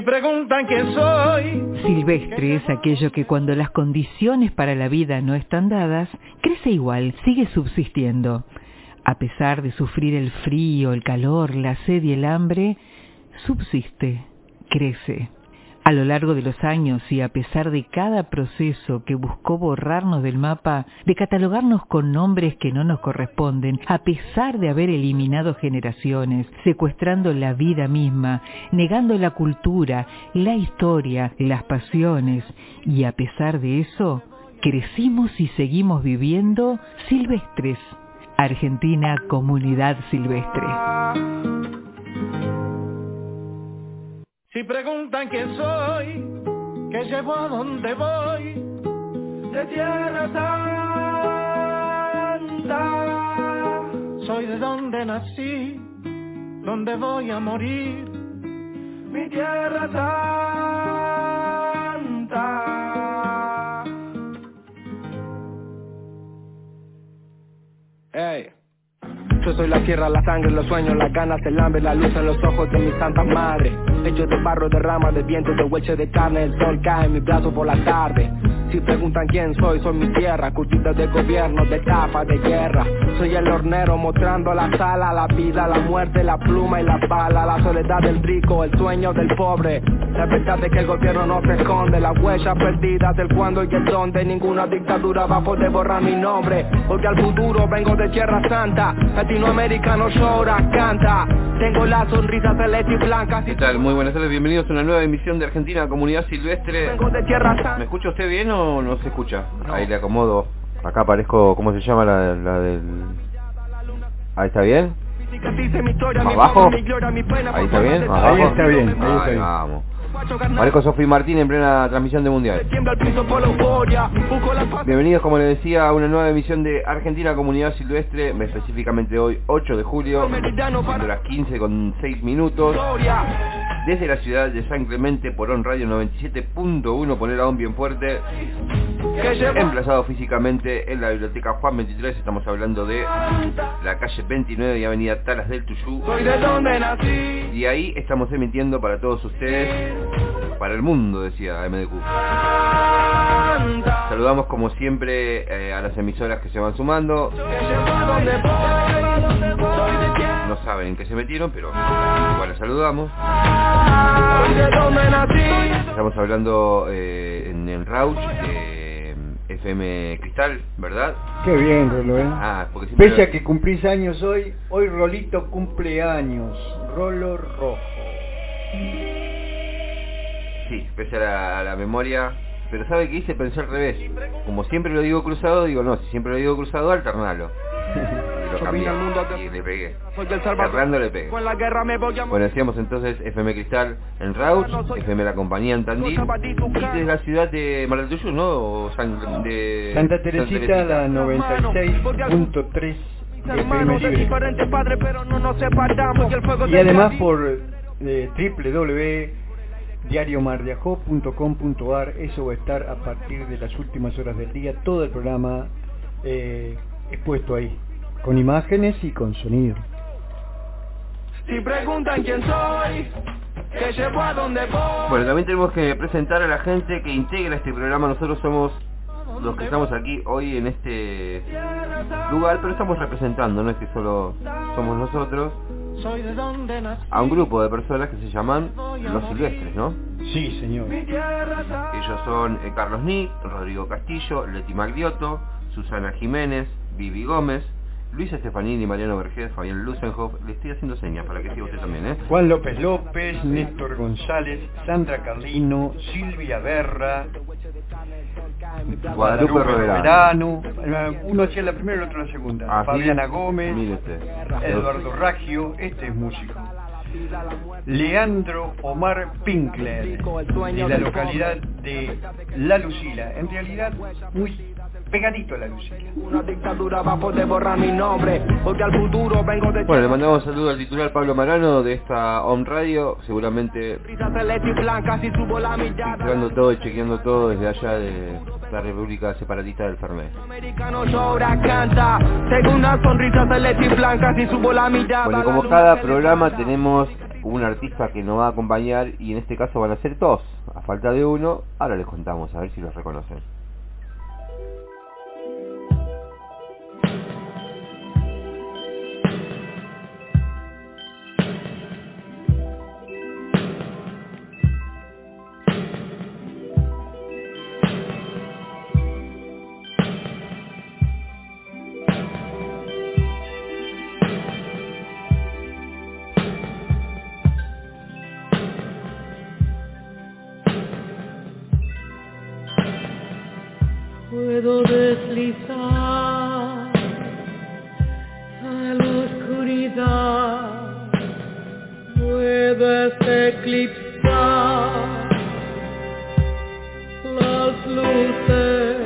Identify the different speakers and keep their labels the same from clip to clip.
Speaker 1: Preguntan quién soy.
Speaker 2: Silvestre es aquello que cuando las condiciones para la vida no están dadas, crece igual, sigue subsistiendo. A pesar de sufrir el frío, el calor, la sed y el hambre, subsiste, crece. A lo largo de los años y a pesar de cada proceso que buscó borrarnos del mapa, de catalogarnos con nombres que no nos corresponden, a pesar de haber eliminado generaciones, secuestrando la vida misma, negando la cultura, la historia, las pasiones, y a pesar de eso, crecimos y seguimos viviendo silvestres. Argentina Comunidad Silvestre.
Speaker 1: Si preguntan quién soy, qué llevo, a dónde voy, de Tierra Santa. Soy de donde nací, donde voy a morir, mi Tierra Santa. Hey. Yo soy la tierra, la sangre, los sueños, las ganas, el hambre, la luz en los ojos de mi santa madre. Hecho de barro, de ramas, de viento, de hueche de carne, el sol cae en mi brazo por la tarde. Si preguntan quién soy mi tierra, curtida de gobierno, de etapa, de guerra. Soy el hornero mostrando la sala, la vida, la muerte, la pluma y la bala, la soledad del rico, el sueño del pobre. La verdad de que el gobierno no se esconde, las huellas perdidas del cuándo y el dónde. Ninguna dictadura va a poder borrar mi nombre, porque al futuro vengo de Tierra Santa. Latinoamericano llora, canta. Tengo la sonrisa celeste y blanca.
Speaker 3: ¿Qué tal? Muy buenas tardes, bienvenidos a una nueva emisión de Argentina Comunidad Silvestre.
Speaker 1: Vengo de Tierra Santa.
Speaker 3: ¿Me escucha usted bien o no se escucha?
Speaker 1: No.
Speaker 3: Ahí le acomodo. Acá aparezco, ¿cómo se llama la del...? Ahí está bien. ¿Más bajo? Ahí está bien. ¿Más bajo?
Speaker 4: Ahí está bien. Ahí está bien.
Speaker 3: Vamos. Marco Sofía Martín en plena transmisión de Mundial. Bienvenidos, como les decía, a una nueva emisión de Argentina Comunidad Silvestre, específicamente hoy, 8 de julio, siendo las 15:06, desde la ciudad de San Clemente por On Radio 97.1, poner a On bien fuerte, emplazado físicamente en la biblioteca Juan 23, estamos hablando de la calle 29 y avenida Talas del Tuyú, y ahí estamos emitiendo para todos ustedes, para el mundo, decía MDQ. Saludamos como siempre a las emisoras que se van sumando. No saben en qué se metieron, pero igual las saludamos. Estamos hablando en el Rauch de FM Cristal, ¿verdad?
Speaker 4: Qué bien, Rolo, ¿eh?
Speaker 3: Porque siempre...
Speaker 4: Pese a que cumplís años hoy Rolito cumple años. Rolo Rojo.
Speaker 3: Sí, pese a la memoria, pero ¿sabe qué hice? Pensé al revés. Como siempre lo digo cruzado, digo no, si siempre lo digo cruzado, alternalo. Y lo cambié, y le pegué. Cerrando le pegué. Bueno, decíamos entonces FM Cristal en Rauch, FM La Compañía en Tandil, y desde la ciudad de Mar del Tuyú, ¿no? O de
Speaker 4: Santa Teresita, la 96.3 FM libre. Y además por www.diariomardeajó.com.ar, eso va a estar a partir de las últimas horas del día, todo el programa expuesto ahí, con imágenes y con sonido.
Speaker 1: Si preguntan quién soy, que llevo, a dónde voy.
Speaker 3: Bueno, también tenemos que presentar a la gente que integra este programa. Nosotros somos los que estamos aquí hoy en este lugar, pero estamos representando, no es que solo somos nosotros, a un grupo de personas que se llaman Los Silvestres, ¿no?
Speaker 4: Sí, señor.
Speaker 3: Ellos son Carlos Nick, Rodrigo Castillo, Leti Magliotto, Susana Jiménez, Vivi Gómez, Luis Estefanini, Mariano Vergés, Fabián Lusenhoff. Le estoy haciendo señas para que siga usted también, ¿eh?
Speaker 4: Juan López López, Néstor González, Sandra Carlino, Silvia Berra,
Speaker 3: Guadalupe
Speaker 4: Roverano, uno hacía la primera y el otro la segunda. Fabiana Gómez, Eduardo Raggio, este es músico. Leandro Omar Pinkler, de la localidad de La Lucila, en realidad muy pegadito a La Lucila.
Speaker 1: Una dictadura va a poder borrar mi nombre, porque al futuro vengo de...
Speaker 3: Bueno, le mandamos un saludo al titular Pablo Marano de esta On Radio, seguramente filtrando todo y chequeando todo desde allá de la República Separatista del Fernet. Bueno, y como cada programa tenemos un artista que nos va a acompañar, y en este caso van a ser dos, a falta de uno. Ahora les contamos, a ver si los reconocen.
Speaker 5: Puedo deslizar a la oscuridad, puedes eclipsar las luces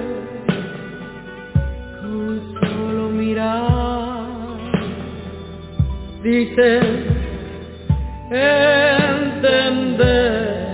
Speaker 5: con solo mirar. Dices entender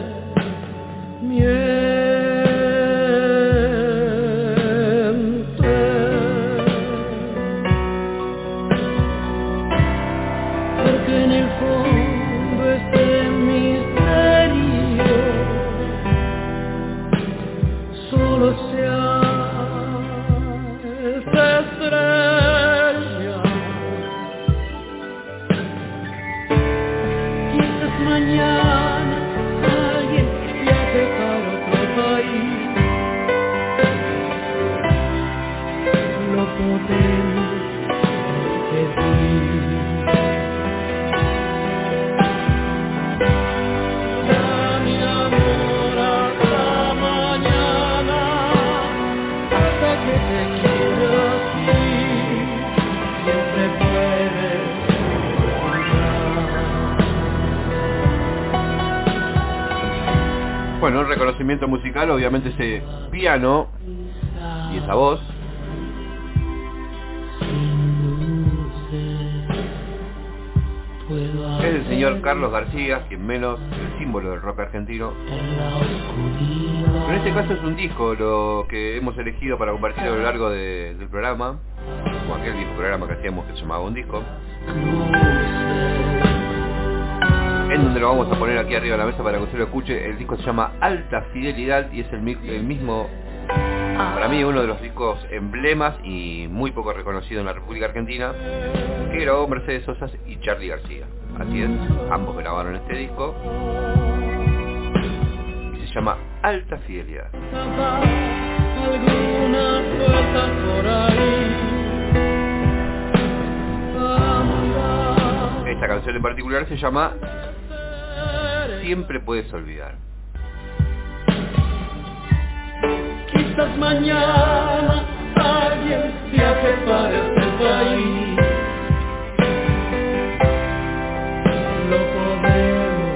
Speaker 3: Bueno, un reconocimiento musical, obviamente ese piano y esa voz. Es el señor Carlos García, quien menos, el símbolo del rock argentino. Pero en este caso es un disco lo que hemos elegido para compartir a lo largo del programa, como aquel mismo programa que hacíamos que se llamaba Un Disco, en donde lo vamos a poner aquí arriba de la mesa para que usted lo escuche. El disco se llama Alta Fidelidad y es el mismo, para mí, uno de los discos emblemas y muy poco reconocido en la República Argentina, que grabó Mercedes Sosa y Charly García. Así es, ambos grabaron este disco y se llama Alta Fidelidad. Esta canción en particular se llama Siempre Puedes Olvidar.
Speaker 5: Quizás mañana alguien viaje para este país. Lo podemos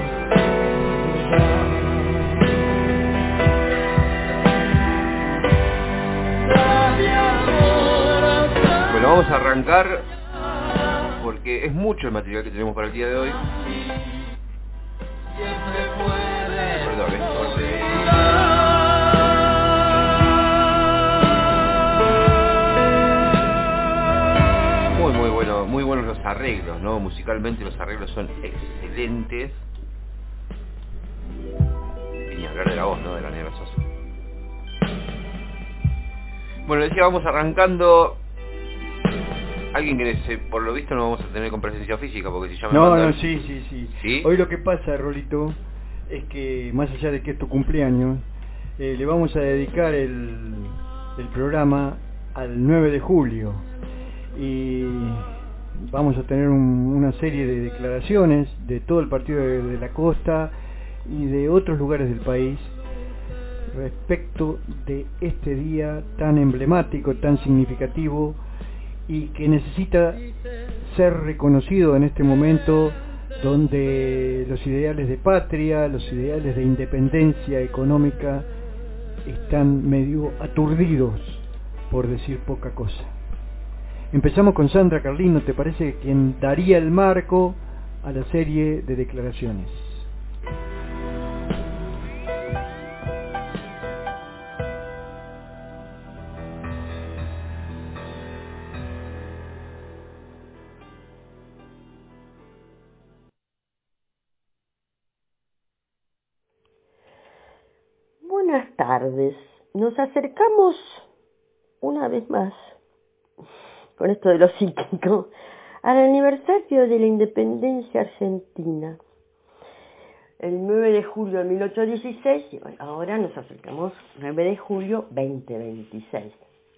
Speaker 5: usar.
Speaker 3: Bueno, vamos a arrancar porque es mucho el material que tenemos para el día de hoy. Muy buenos los arreglos, ¿no? Musicalmente los arreglos son excelentes. Y ni hablar de la voz, ¿no? De la Negra Sosa. Bueno, decía, vamos arrancando. Alguien que por lo visto no vamos a tener con presencia física porque se llama...
Speaker 4: No, sí. Hoy lo que pasa, Rolito, es que más allá de que es tu cumpleaños, le vamos a dedicar el programa al 9 de julio. Y vamos a tener una serie de declaraciones de todo el partido de la costa y de otros lugares del país respecto de este día tan emblemático, tan significativo y que necesita ser reconocido en este momento donde los ideales de patria, los ideales de independencia económica están medio aturdidos, por decir poca cosa. Empezamos con Sandra Carlino, ¿te parece? Quien daría el marco a la serie de declaraciones.
Speaker 6: Buenas tardes. Nos acercamos una vez más, con esto de lo psíquico, al aniversario de la independencia argentina. El 9 de julio de 1816, y ahora nos acercamos al 9 de julio 2026.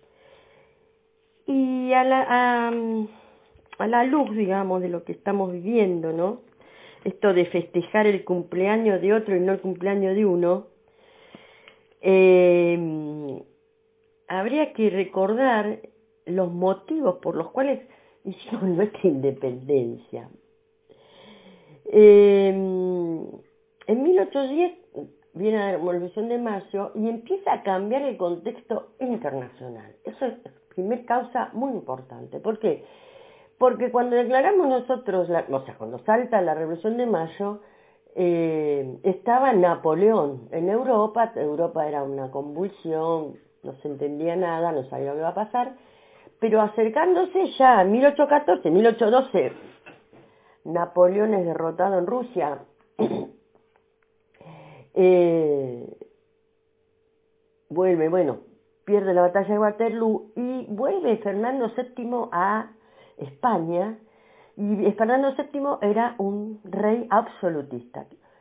Speaker 6: Y a la luz, digamos, de lo que estamos viviendo, ¿no? Esto de festejar el cumpleaños de otro y no el cumpleaños de uno, habría que recordar los motivos por los cuales hicimos nuestra independencia. En 1810 viene la Revolución de Mayo y empieza a cambiar el contexto internacional. Eso es primer causa muy importante. ¿Por qué? Porque cuando declaramos nosotros, cuando salta la Revolución de Mayo, estaba Napoleón en Europa. Europa era una convulsión, no se entendía nada, no sabía lo que iba a pasar, pero acercándose ya a 1814, 1812, Napoleón es derrotado en Rusia, pierde la batalla de Waterloo y vuelve Fernando VII a España, y Fernando VII era un rey absolutista.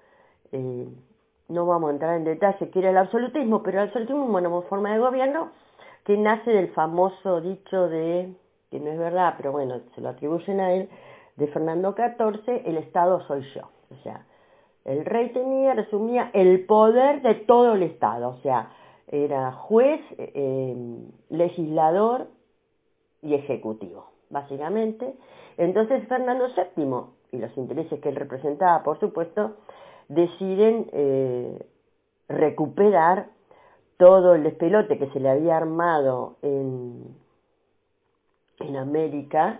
Speaker 6: No vamos a entrar en detalle qué era el absolutismo, pero el absolutismo es una forma de gobierno que nace del famoso dicho que no es verdad, pero bueno, se lo atribuyen a él, de Fernando XIV, el Estado soy yo. O sea, el rey resumía el poder de todo el Estado, o sea, era juez, legislador y ejecutivo, básicamente. Entonces Fernando VII, y los intereses que él representaba, por supuesto, deciden recuperar todo el despelote que se le había armado en América,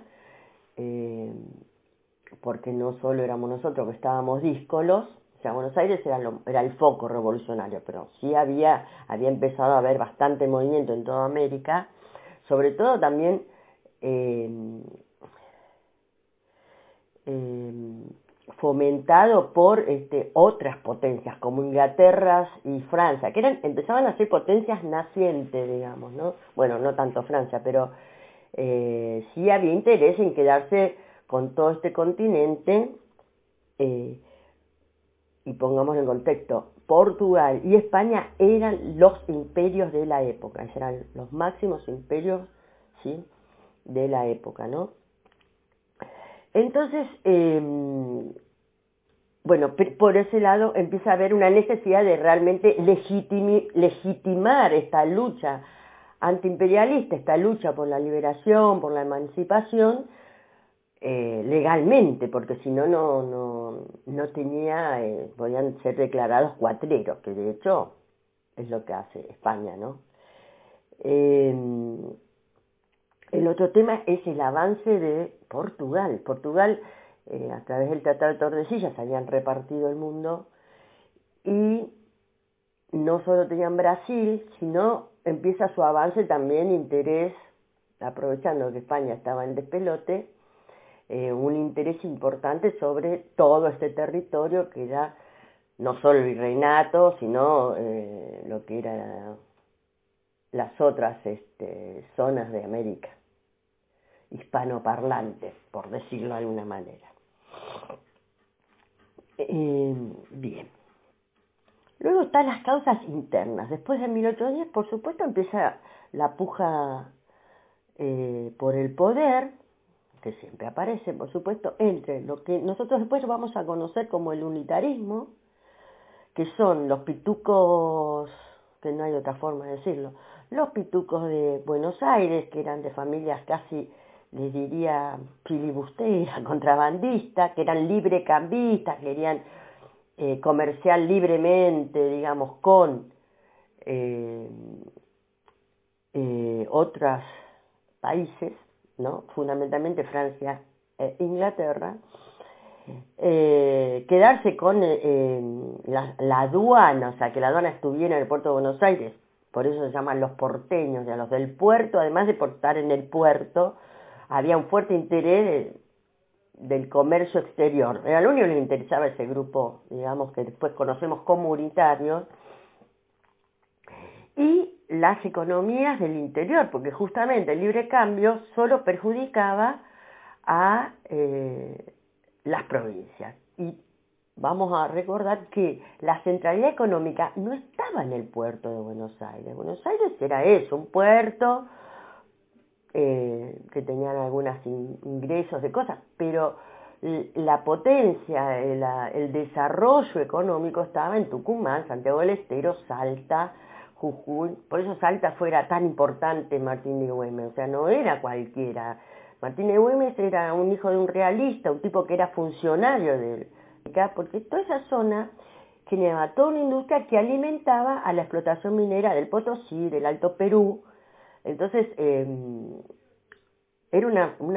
Speaker 6: porque no solo éramos nosotros que estábamos díscolos. O sea, Buenos Aires era el foco revolucionario, pero sí había empezado a haber bastante movimiento en toda América, sobre todo también fomentado por otras potencias como Inglaterra y Francia, que empezaban a ser potencias nacientes, digamos, ¿no? Bueno, no tanto Francia, pero sí había interés en quedarse con todo este continente. Y pongamos en contexto, Portugal y España eran los imperios de la época, eran los máximos imperios, ¿sí?, de la época, ¿no? Entonces, por ese lado empieza a haber una necesidad de realmente legitimar esta lucha antiimperialista, esta lucha por la liberación, por la emancipación, legalmente, porque si no, no tenía, podían ser declarados cuatreros, que de hecho es lo que hace España, ¿no? El otro tema es el avance de Portugal. Portugal, a través del Tratado de Tordesillas, habían repartido el mundo y no solo tenían Brasil, sino empieza su avance también interés, aprovechando que España estaba en despelote, un interés importante sobre todo este territorio que era no solo el virreinato, sino lo que eran las otras zonas de América, hispanoparlantes, por decirlo de alguna manera. Bien. Luego están las causas internas. Después de 1810, por supuesto, empieza la puja por el poder, que siempre aparece, por supuesto, entre lo que nosotros después vamos a conocer como el unitarismo, que son los pitucos, que no hay otra forma de decirlo, los pitucos de Buenos Aires, que eran de familias casi, les diría, filibusteras, contrabandistas, que eran librecambistas, querían comerciar libremente, digamos, con otros países, ¿no? Fundamentalmente Francia e Inglaterra, quedarse con la aduana, o sea, que la aduana estuviera en el puerto de Buenos Aires, por eso se llaman los porteños, ya los del puerto, además de estar en el puerto, había un fuerte interés del comercio exterior. Era lo único que les interesaba ese grupo, digamos, que después conocemos como unitarios, y las economías del interior, porque justamente el libre cambio solo perjudicaba a las provincias. Y vamos a recordar que la centralidad económica no estaba en el puerto de Buenos Aires. Buenos Aires era eso, un puerto que tenían algunos ingresos de cosas, pero la potencia, el desarrollo económico estaba en Tucumán, Santiago del Estero, Salta, Jujuy. Por eso Salta fuera tan importante Martín de Güemes, o sea, no era cualquiera. Martín de Güemes era un hijo de un realista, un tipo que era funcionario de porque toda esa zona generaba toda una industria que alimentaba a la explotación minera del Potosí, del Alto Perú. Entonces, era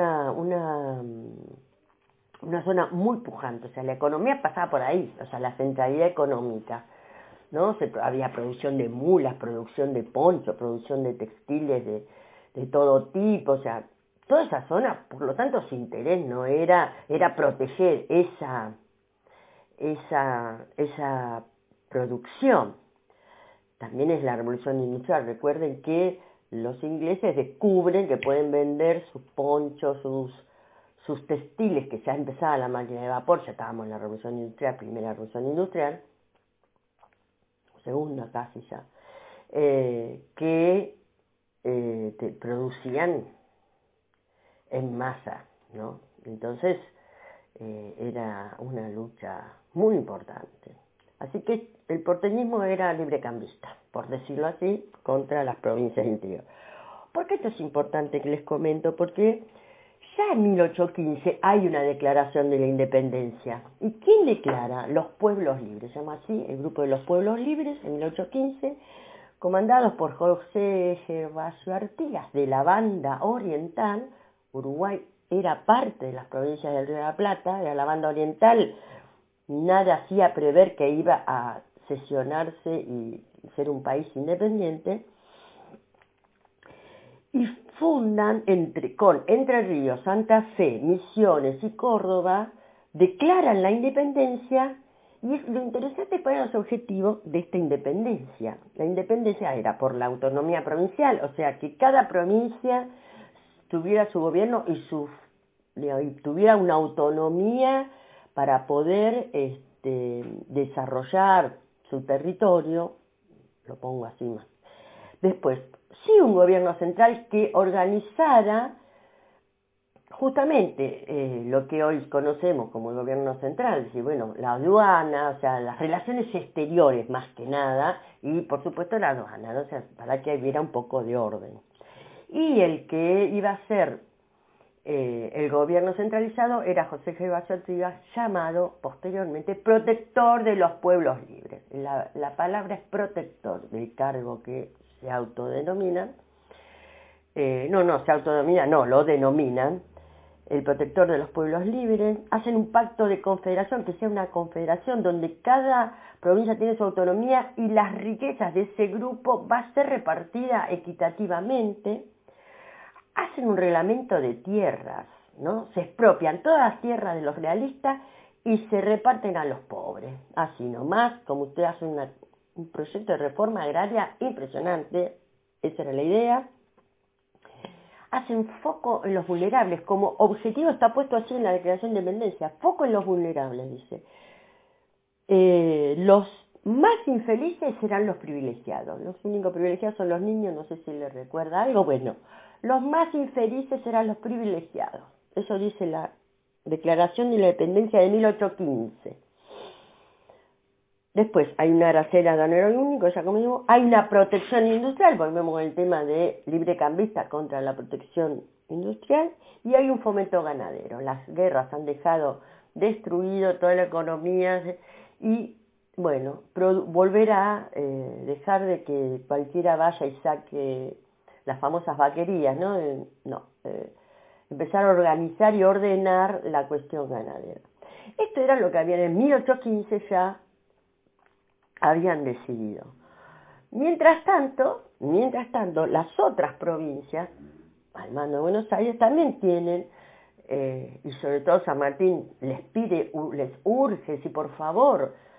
Speaker 6: una zona muy pujante, o sea, la economía pasaba por ahí, o sea, la centralidad económica, ¿no? Había producción de mulas, producción de ponchos, producción de textiles de todo tipo, o sea, toda esa zona, por lo tanto, su interés no era proteger esa producción. También es la revolución industrial. Recuerden que los ingleses descubren que pueden vender sus ponchos, sus textiles, que ya empezaba la máquina de vapor, ya estábamos en la revolución industrial, primera revolución industrial, segunda casi ya, que producían en masa, ¿no? Entonces era una lucha muy importante. Así que el porteñismo era librecambista, por decirlo así, contra las provincias interiores. ¿Por qué esto es importante que les comento? Porque ya en 1815 hay una declaración de la independencia. ¿Y quién declara? Los pueblos libres, se llama así, el grupo de los pueblos libres, en 1815, comandados por José Gervasio Artigas, de la Banda Oriental. Uruguay era parte de las provincias del Río de la Plata, era la Banda Oriental. Nada hacía prever que iba a sesionarse y ser un país independiente. Y fundan Entre Ríos, Santa Fe, Misiones y Córdoba, declaran la independencia. Y lo interesante cuál era los objetivos de esta independencia. La independencia era por la autonomía provincial, o sea, que cada provincia tuviera su gobierno y tuviera una autonomía para poder desarrollar su territorio, lo pongo así más. Después, sí, un gobierno central que organizara justamente lo que hoy conocemos como el gobierno central, es decir, bueno, la aduana, o sea, las relaciones exteriores más que nada, y por supuesto la aduana, ¿no? O sea, para que hubiera un poco de orden. Y el que iba a ser el gobierno centralizado era José Gervasio Artigas, llamado posteriormente protector de los pueblos libres. La palabra es protector del cargo que se autodenominan. Lo denominan el protector de los pueblos libres. Hacen un pacto de confederación, que sea una confederación donde cada provincia tiene su autonomía y las riquezas de ese grupo va a ser repartida equitativamente. Hacen un reglamento de tierras, ¿no? Se expropian todas las tierras de los realistas y se reparten a los pobres. Así nomás, como usted hace un proyecto de reforma agraria impresionante, esa era la idea. Hacen foco en los vulnerables, como objetivo está puesto así en la Declaración de Independencia, foco en los vulnerables, dice. Los más infelices serán los privilegiados. Los únicos privilegiados son los niños, no sé si les recuerda algo. Bueno, los más infelices serán los privilegiados. Eso dice la Declaración de la Independencia de 1815. Después hay una aracela ganadero único, ya como digo, hay una protección industrial, volvemos al tema de librecambista contra la protección industrial, y hay un fomento ganadero. Las guerras han dejado destruido toda la economía y bueno, volver a dejar de que cualquiera vaya y saque las famosas vaquerías, ¿no? Empezar a organizar y ordenar la cuestión ganadera. Esto era lo que habían en 1815 ya habían decidido. Mientras tanto, las otras provincias, al mando de Buenos Aires, también tienen, y sobre todo San Martín les urge, si por favor,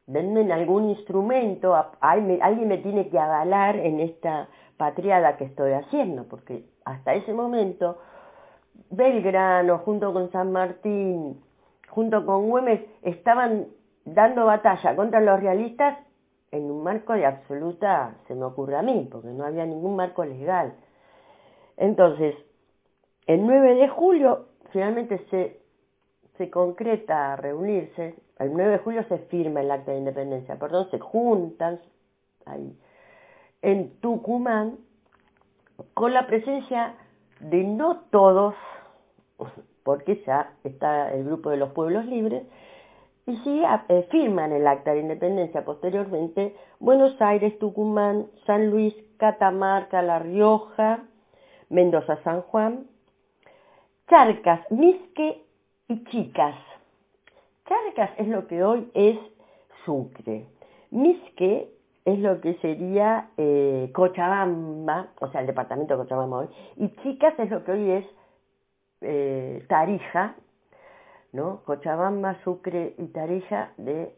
Speaker 6: denme algún instrumento, alguien me tiene que avalar en esta patriada que estoy haciendo, porque hasta ese momento Belgrano, junto con San Martín, junto con Güemes, estaban dando batalla contra los realistas en un marco de absoluta, se me ocurre a mí, porque no había ningún marco legal. Entonces, el 9 de julio finalmente se concreta reunirse, el 9 de julio se firma el acta de independencia, perdón, se juntan ahí en Tucumán con la presencia de no todos, porque ya está el grupo de los pueblos libres, y sí firman el acta de independencia posteriormente Buenos Aires, Tucumán, San Luis, Catamarca, La Rioja, Mendoza, San Juan, Charcas, Misque y Chicas. Charcas es lo que hoy es Sucre. Misque es lo que sería Cochabamba, o sea, el departamento de Cochabamba hoy, y Chicas es lo que hoy es Tarija, ¿no? Cochabamba, Sucre y Tarija de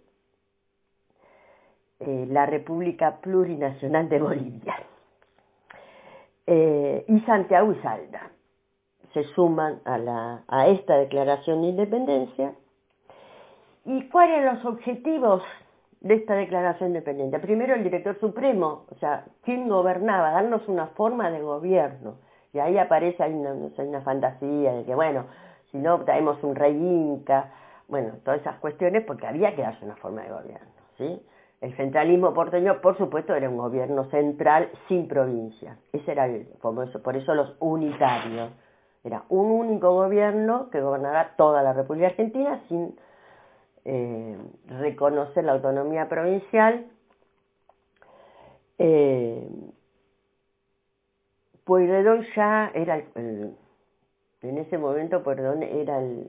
Speaker 6: la República Plurinacional de Bolivia. Y Santiago y Salta se suman a esta declaración de independencia. ¿Y cuáles eran los objetivos de esta declaración de independencia? Primero, el director supremo, o sea, ¿quién gobernaba? Darnos una forma de gobierno. Y ahí aparece una fantasía de que, bueno, si no traemos un rey inca, bueno, todas esas cuestiones, porque había que darse una forma de gobierno, ¿sí? El centralismo porteño, por supuesto, era un gobierno central sin provincias. Ese era por eso los unitarios. Era un único gobierno que gobernara toda la República Argentina sin reconocer la autonomía provincial. Pueyrredón ya era en ese momento Pueyrredón era el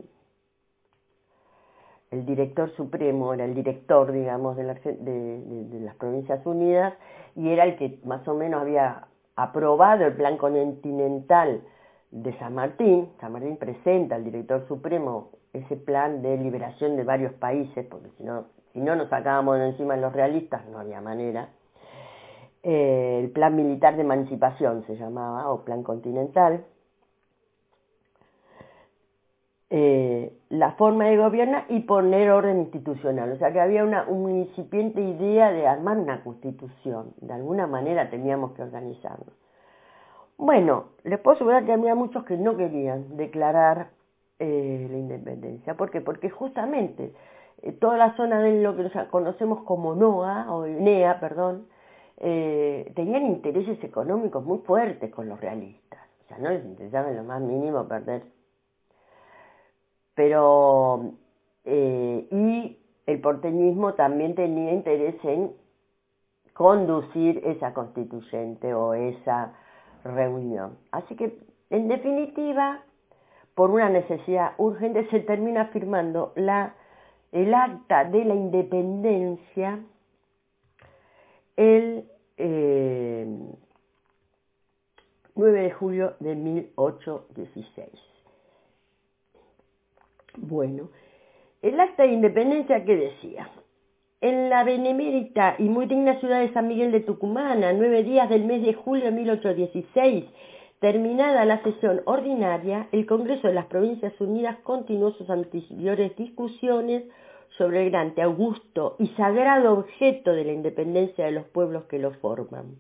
Speaker 6: director supremo, era el director, digamos, de las Provincias Unidas, y era el que más o menos había aprobado el plan continental de San Martín. San Martín presenta al director supremo ese plan de liberación de varios países, porque si no nos sacábamos de encima los realistas, no había manera. El plan militar de emancipación se llamaba, o plan continental. La forma de gobernar y poner orden institucional, o sea que había una incipiente idea de armar una constitución, de alguna manera teníamos que organizarnos. Bueno, les puedo asegurar que había muchos que no querían declarar la independencia. ¿Por qué? Porque justamente toda la zona de lo que conocemos como NEA, tenían intereses económicos muy fuertes con los realistas, o sea, no les interesaba en lo más mínimo perder. Pero, y el porteñismo también tenía interés en conducir esa constituyente o esa reunión. Así que, en definitiva, por una necesidad urgente, se termina firmando el acta de la independencia el 9 de julio de 1816. Bueno, el acta de independencia, ¿qué decía? En la benemérita y muy digna ciudad de San Miguel de Tucumán, a 9 días del mes de julio de 1816, terminada la sesión ordinaria, el Congreso de las Provincias Unidas continuó sus anteriores discusiones sobre el grande, augusto y sagrado objeto de la independencia de los pueblos que lo forman.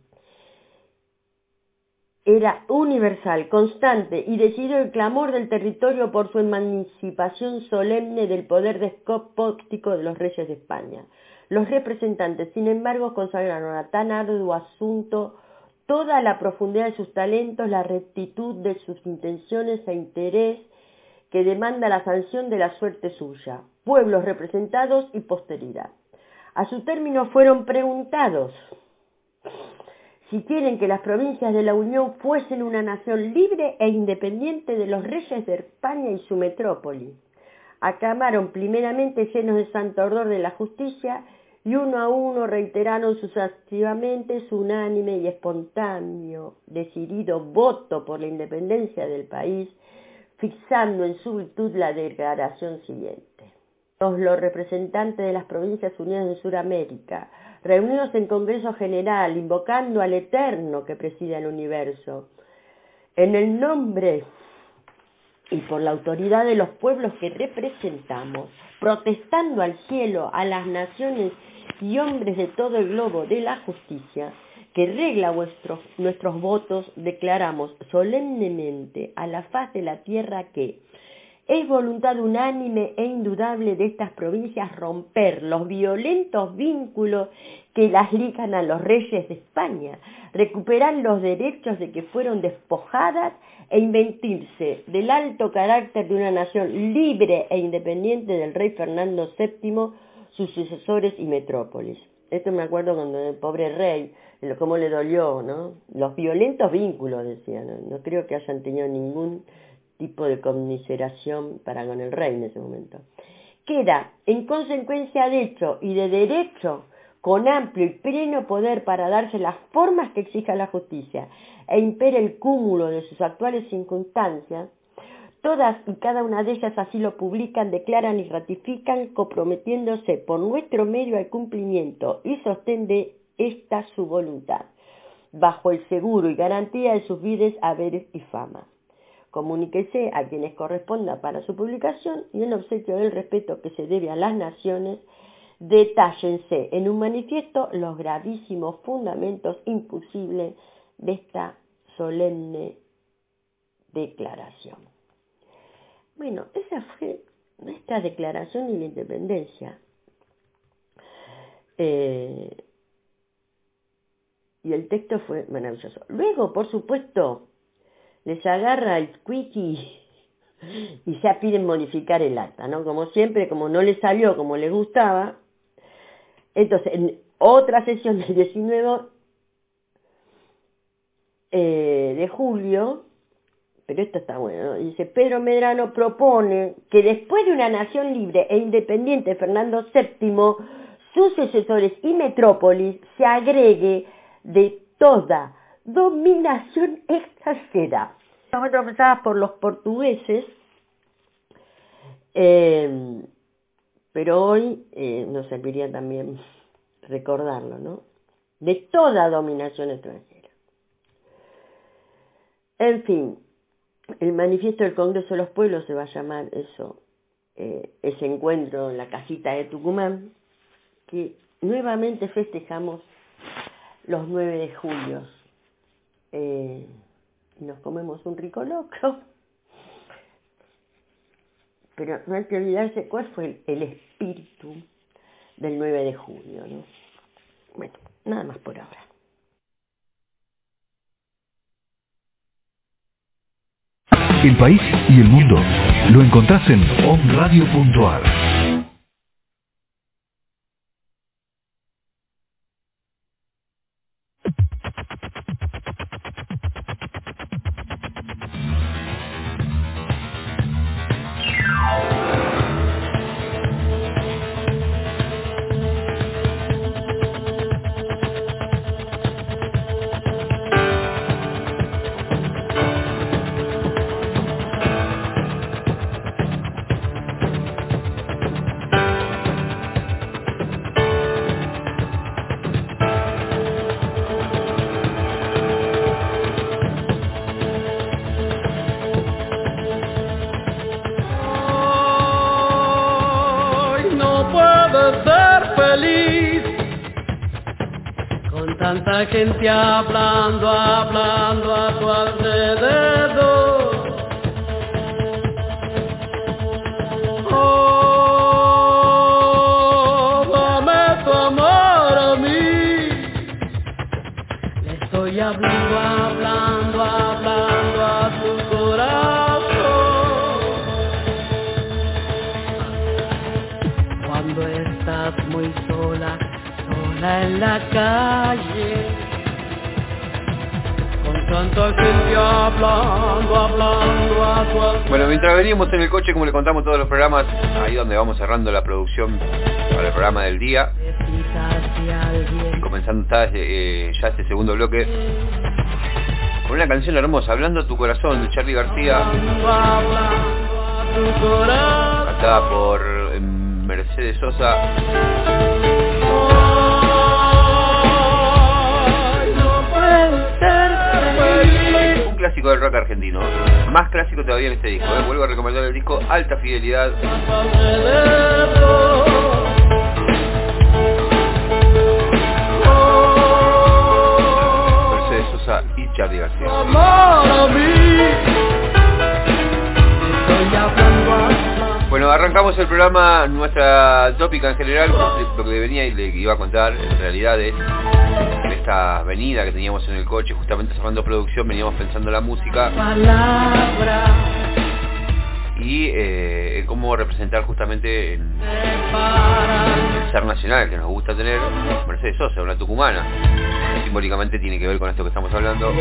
Speaker 6: Era universal, constante y decidido el clamor del territorio por su emancipación solemne del poder despótico de los reyes de España. Los representantes, sin embargo, consagraron a tan arduo asunto toda la profundidad de sus talentos, la rectitud de sus intenciones e interés que demanda la sanción de la suerte suya, pueblos representados y posteridad. A su término fueron preguntados si quieren que las provincias de la Unión fuesen una nación libre e independiente de los reyes de España y su metrópoli. Aclamaron primeramente llenos de santo ardor de la justicia y uno a uno reiteraron sucesivamente su unánime y espontáneo, decidido voto por la independencia del país, fixando en su virtud la declaración siguiente. los representantes de las Provincias Unidas de Sudamérica, reunidos en Congreso General, invocando al Eterno que preside el universo, en el nombre y por la autoridad de los pueblos que representamos, protestando al cielo, a las naciones y hombres de todo el globo de la justicia, que regla nuestros votos, declaramos solemnemente a la faz de la tierra que es voluntad unánime e indudable de estas provincias romper los violentos vínculos que las ligan a los reyes de España, recuperar los derechos de que fueron despojadas e investirse del alto carácter de una nación libre e independiente del rey Fernando VII, sus sucesores y metrópolis. Esto me acuerdo cuando el pobre rey, cómo le dolió, ¿no? Los violentos vínculos, decían, no creo que hayan tenido ningún tipo de conmiseración para con el rey en ese momento. Queda, en consecuencia de hecho y de derecho, con amplio y pleno poder para darse las formas que exija la justicia e impere el cúmulo de sus actuales circunstancias, todas y cada una de ellas así lo publican, declaran y ratifican, comprometiéndose por nuestro medio al cumplimiento y sostén de esta su voluntad, bajo el seguro y garantía de sus vides, haberes y fama. Comuníquese a quienes corresponda para su publicación y en obsequio del respeto que se debe a las naciones, detállense en un manifiesto los gravísimos fundamentos imposibles de esta solemne declaración. Bueno, esa fue nuestra declaración de la independencia. Y el texto fue maravilloso. Luego, por supuesto, les agarra el quickie y ya piden modificar el acta, ¿no? Como siempre, como no les salió como les gustaba, entonces en otra sesión del 19 de julio, pero esto está bueno, ¿no? Dice, Pedro Medrano propone que después de una nación libre e independiente, Fernando VII, sus sucesores y metrópolis, se agregue de toda dominación extranjera, representada por los portugueses, pero hoy nos serviría también recordarlo, ¿no? De toda dominación extranjera. En fin, el manifiesto del Congreso de los Pueblos se va a llamar eso, ese encuentro en la casita de Tucumán, que nuevamente festejamos los 9 de julio. Nos comemos un rico locro, pero no hay que olvidarse cuál fue el espíritu del 9 de julio, ¿no? Bueno, nada más por ahora.
Speaker 7: El país y el mundo lo encontrás en onradio.ar.
Speaker 5: Tanta gente hablando a tu alrededor. Oh, dame tu amor a mí. Le estoy hablando a tu corazón. Cuando estás muy sola en la calle, con tanta gente hablando a tu alrededor.
Speaker 3: Bueno, mientras veníamos en el coche, como le contamos todos los programas, ahí donde vamos cerrando la producción para el programa del día, y comenzando ya este segundo bloque con una canción hermosa, Hablando a tu corazón, de Charly García, cantada por Mercedes Sosa. Un clásico del rock argentino, más clásico todavía en este disco, vuelvo a recomendar el disco Alta Fidelidad. Mercedes Sosa y Charly García. Bueno, arrancamos el programa, nuestra tópica en general, lo que venía y le iba a contar en realidad es esta avenida que teníamos en el coche, justamente cerrando producción, veníamos pensando la música y cómo representar justamente el ser nacional que nos gusta tener Mercedes Sosa, una tucumana, que simbólicamente tiene que ver con esto que estamos hablando.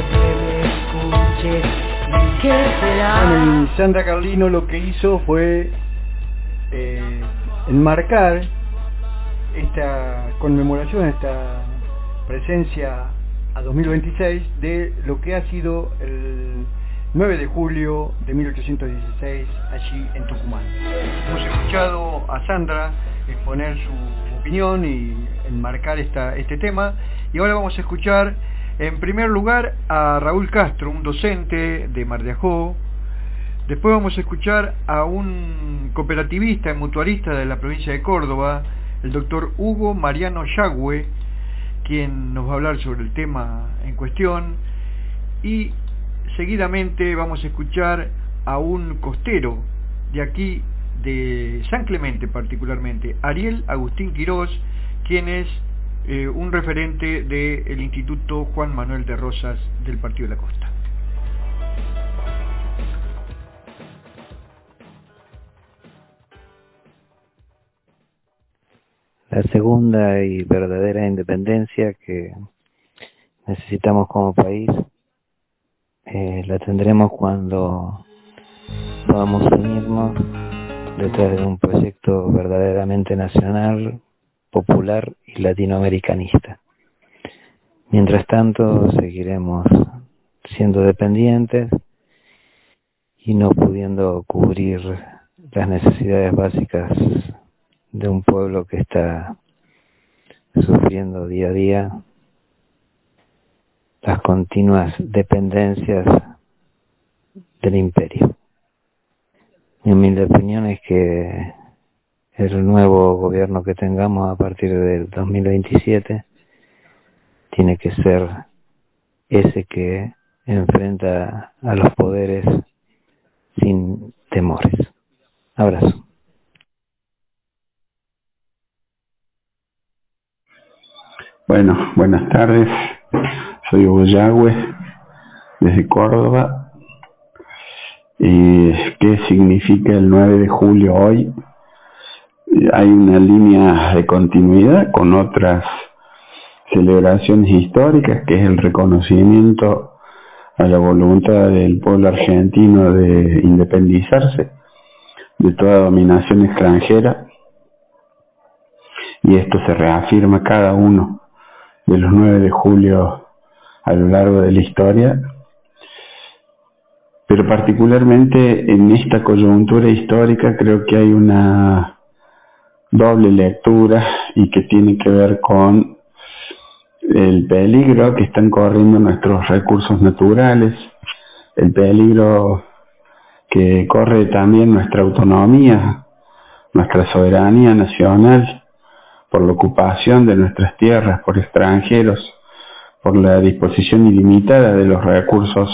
Speaker 4: Bueno, y Sandra Carlino lo que hizo fue enmarcar esta conmemoración, esta presencia a 2026 de lo que ha sido el 9 de julio de 1816 allí en Tucumán. Hemos escuchado a Sandra exponer su opinión y enmarcar este tema, y ahora vamos a escuchar en primer lugar a Raúl Castro, un docente de Mar de Ajó. Después vamos a escuchar a un cooperativista y mutualista de la provincia de Córdoba, el doctor Hugo Mariano Yagüe, quien nos va a hablar sobre el tema en cuestión, y seguidamente vamos a escuchar a un costero de aquí, de San Clemente particularmente, Ariel Agustín Quirós, quien es un referente del Instituto Juan Manuel de Rosas del Partido de la Costa.
Speaker 8: La segunda y verdadera independencia que necesitamos como país la tendremos cuando podamos unirnos detrás de un proyecto verdaderamente nacional, popular y latinoamericanista. Mientras tanto, seguiremos siendo dependientes y no pudiendo cubrir las necesidades básicas de un pueblo que está sufriendo día a día las continuas dependencias del imperio. Mi humilde opinión es que el nuevo gobierno que tengamos a partir del 2027 tiene que ser ese que enfrenta a los poderes sin temores. Abrazo.
Speaker 9: Bueno, buenas tardes. Soy Hugo Yagüe, desde Córdoba. ¿Qué significa el 9 de julio hoy? Hay una línea de continuidad con otras celebraciones históricas, que es el reconocimiento a la voluntad del pueblo argentino de independizarse de toda dominación extranjera, y esto se reafirma cada uno de los 9 de julio a lo largo de la historia, pero particularmente en esta coyuntura histórica creo que hay una doble lectura y que tiene que ver con el peligro que están corriendo nuestros recursos naturales, el peligro que corre también nuestra autonomía, nuestra soberanía nacional, por la ocupación de nuestras tierras por extranjeros, por la disposición ilimitada de los recursos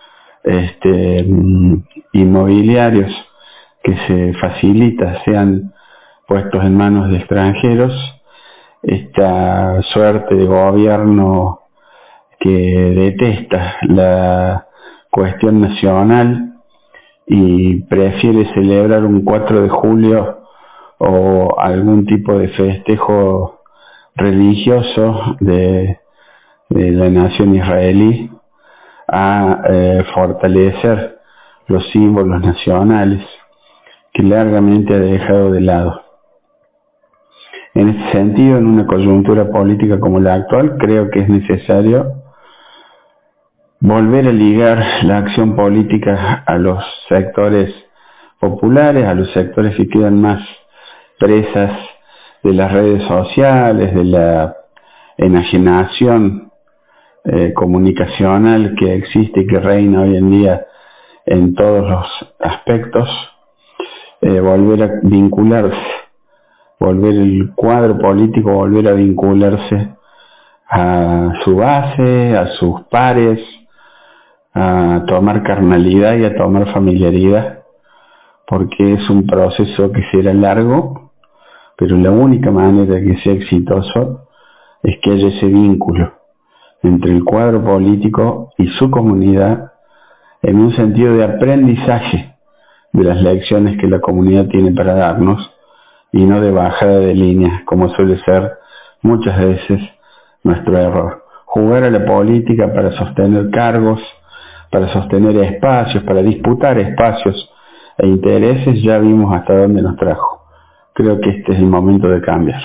Speaker 9: inmobiliarios que se facilita sean puestos en manos de extranjeros, esta suerte de gobierno que detesta la cuestión nacional y prefiere celebrar un 4 de julio o algún tipo de festejo religioso de la nación israelí a fortalecer los símbolos nacionales que largamente ha dejado de lado. En ese sentido, en una coyuntura política como la actual, creo que es necesario volver a ligar la acción política a los sectores populares, a los sectores que quedan más presas de las redes sociales, de la enajenación comunicacional que existe y que reina hoy en día en todos los aspectos, volver a vincularse, volver el cuadro político, volver a vincularse a su base, a sus pares, a tomar carnalidad y a tomar familiaridad, porque es un proceso que será largo, pero la única manera de que sea exitoso es que haya ese vínculo entre el cuadro político y su comunidad en un sentido de aprendizaje de las lecciones que la comunidad tiene para darnos y no de bajada de línea, como suele ser muchas veces nuestro error. Jugar a la política para sostener cargos, para sostener espacios, para disputar espacios e intereses, ya vimos hasta dónde nos trajo. Creo que este es el momento de cambiar.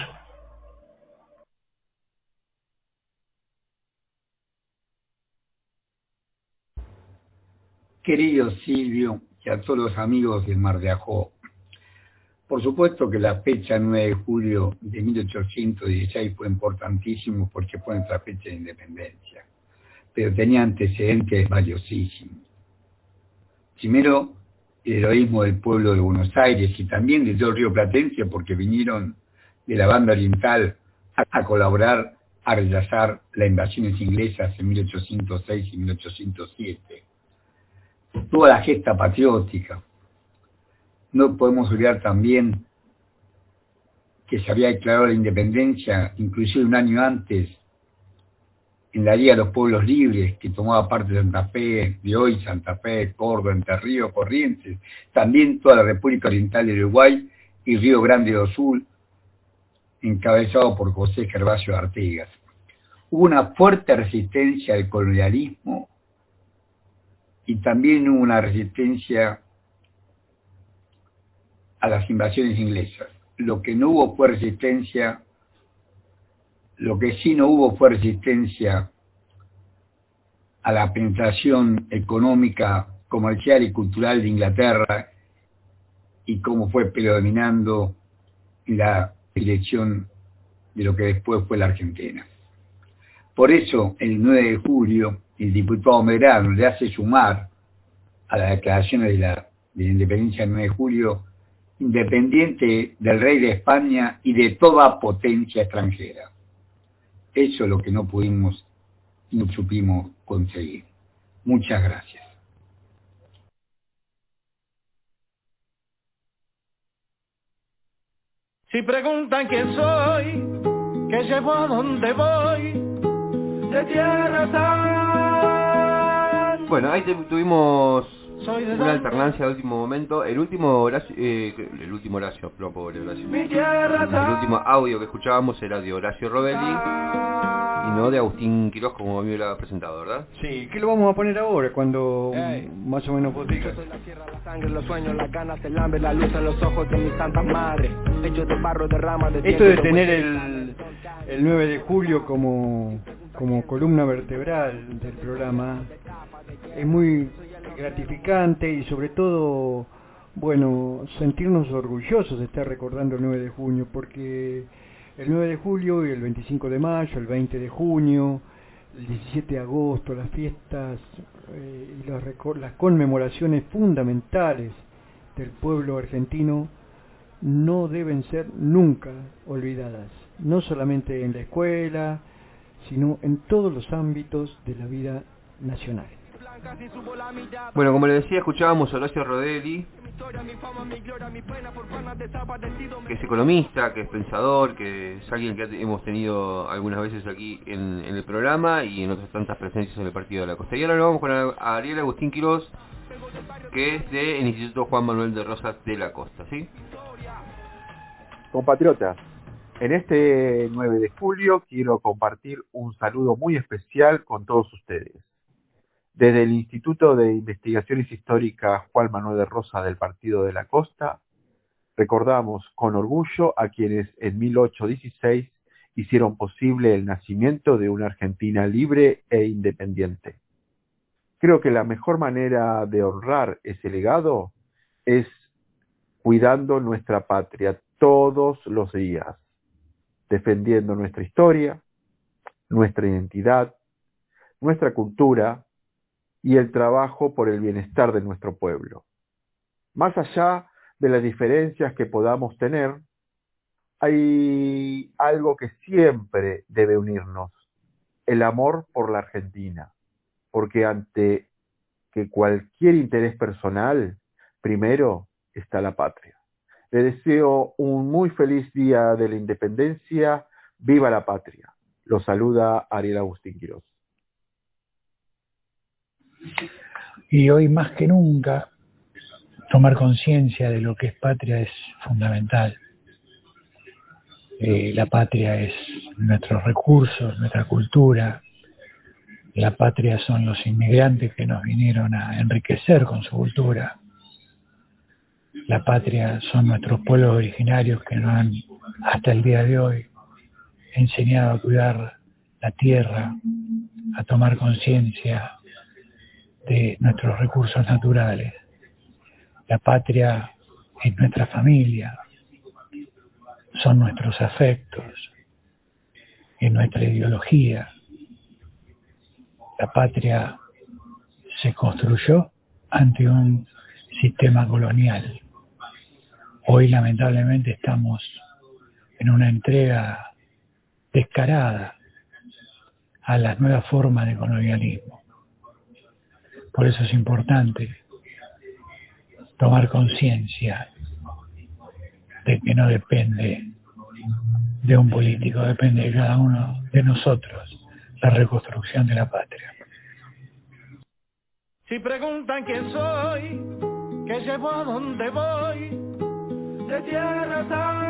Speaker 10: Querido Silvio y a todos los amigos del Mar de Ajó, por supuesto que la fecha 9 de julio de 1816 fue importantísimo porque fue nuestra fecha de independencia, pero tenía antecedentes valiosísimos. Primero, el heroísmo del pueblo de Buenos Aires y también de todo el Río Platense, porque vinieron de la banda oriental a colaborar a rechazar las invasiones inglesas en 1806 y 1807. Toda la gesta patriótica. No podemos olvidar también que se había declarado la independencia, inclusive un año antes, en la Liga de los Pueblos Libres, que tomaba parte de Santa Fe, de hoy Santa Fe, Córdoba, Entre Ríos, Corrientes, también toda la República Oriental de Uruguay y Río Grande do Sul, encabezado por José Gervasio Artigas. Hubo una fuerte resistencia al colonialismo y también hubo una resistencia a las invasiones inglesas. Lo que no hubo fue resistencia, lo que sí no hubo fue resistencia a la penetración económica, comercial y cultural de Inglaterra y cómo fue predominando la dirección de lo que después fue la Argentina. Por eso, el 9 de julio, el diputado Medrano le hace sumar a las declaraciones de la independencia del 9 de julio, independiente del rey de España y de toda potencia extranjera. Eso es lo que no pudimos y no supimos conseguir. Muchas gracias.
Speaker 5: Si preguntan quién soy, qué llevo, a dónde voy, de Tierra Santa.
Speaker 3: Bueno, ahí tuvimos una alternancia de último momento. El último Horacio, el último audio que escuchábamos era de Horacio Rodelli y no de Agustín Quirós, como a mí me lo ha presentado, ¿verdad?
Speaker 4: Sí, ¿qué lo vamos a poner ahora? Cuando más o menos vos digas.
Speaker 1: Yo soy la tierra, la sangre, los sueños, las ganas, el hambre, la luz en los ojos de mi santa madre. Hechos de barro, de ramas, de
Speaker 4: esto de tener el 9 de julio como columna vertebral del programa es muy gratificante y sobre todo, bueno, sentirnos orgullosos de estar recordando el 9 de junio, porque el 9 de julio y el 25 de mayo, el 20 de junio, el 17 de agosto, las fiestas y las conmemoraciones fundamentales del pueblo argentino no deben ser nunca olvidadas, no solamente en la escuela, sino en todos los ámbitos de la vida nacional.
Speaker 3: Bueno, como les decía, escuchábamos a Horacio Rodelli, que es economista, que es pensador, que es alguien que hemos tenido algunas veces aquí en el programa y en otras tantas presencias en el Partido de la Costa. Y ahora lo vamos con Ariel Agustín Quirós, que es del Instituto Juan Manuel de Rosas de la Costa, ¿sí?
Speaker 11: Compatriotas, en este 9 de julio quiero compartir un saludo muy especial con todos ustedes. Desde el Instituto de Investigaciones Históricas Juan Manuel de Rosas del Partido de la Costa, recordamos con orgullo a quienes en 1816 hicieron posible el nacimiento de una Argentina libre e independiente. Creo que la mejor manera de honrar ese legado es cuidando nuestra patria todos los días, defendiendo nuestra historia, nuestra identidad, nuestra cultura y el trabajo por el bienestar de nuestro pueblo. Más allá de las diferencias que podamos tener, hay algo que siempre debe unirnos: el amor por la Argentina, porque ante que cualquier interés personal, primero está la patria. Le deseo un muy feliz día de la Independencia. ¡Viva la patria! Lo saluda Ariel Agustín Quirós.
Speaker 12: Y hoy más que nunca, tomar conciencia de lo que es patria es fundamental. La patria es nuestros recursos, nuestra cultura. La patria son los inmigrantes que nos vinieron a enriquecer con su cultura. La patria son nuestros pueblos originarios que nos han, hasta el día de hoy, enseñado a cuidar la tierra, a tomar conciencia de nuestros recursos naturales. La patria es nuestra familia, son nuestros afectos, es nuestra ideología. La patria se construyó ante un sistema colonial. Hoy lamentablemente estamos en una entrega descarada a las nuevas formas de colonialismo. Por eso es importante tomar conciencia de que no depende de un político, depende de cada uno de nosotros la reconstrucción de la patria.
Speaker 5: Si preguntan quién soy, qué llevo, a dónde voy, de Tierra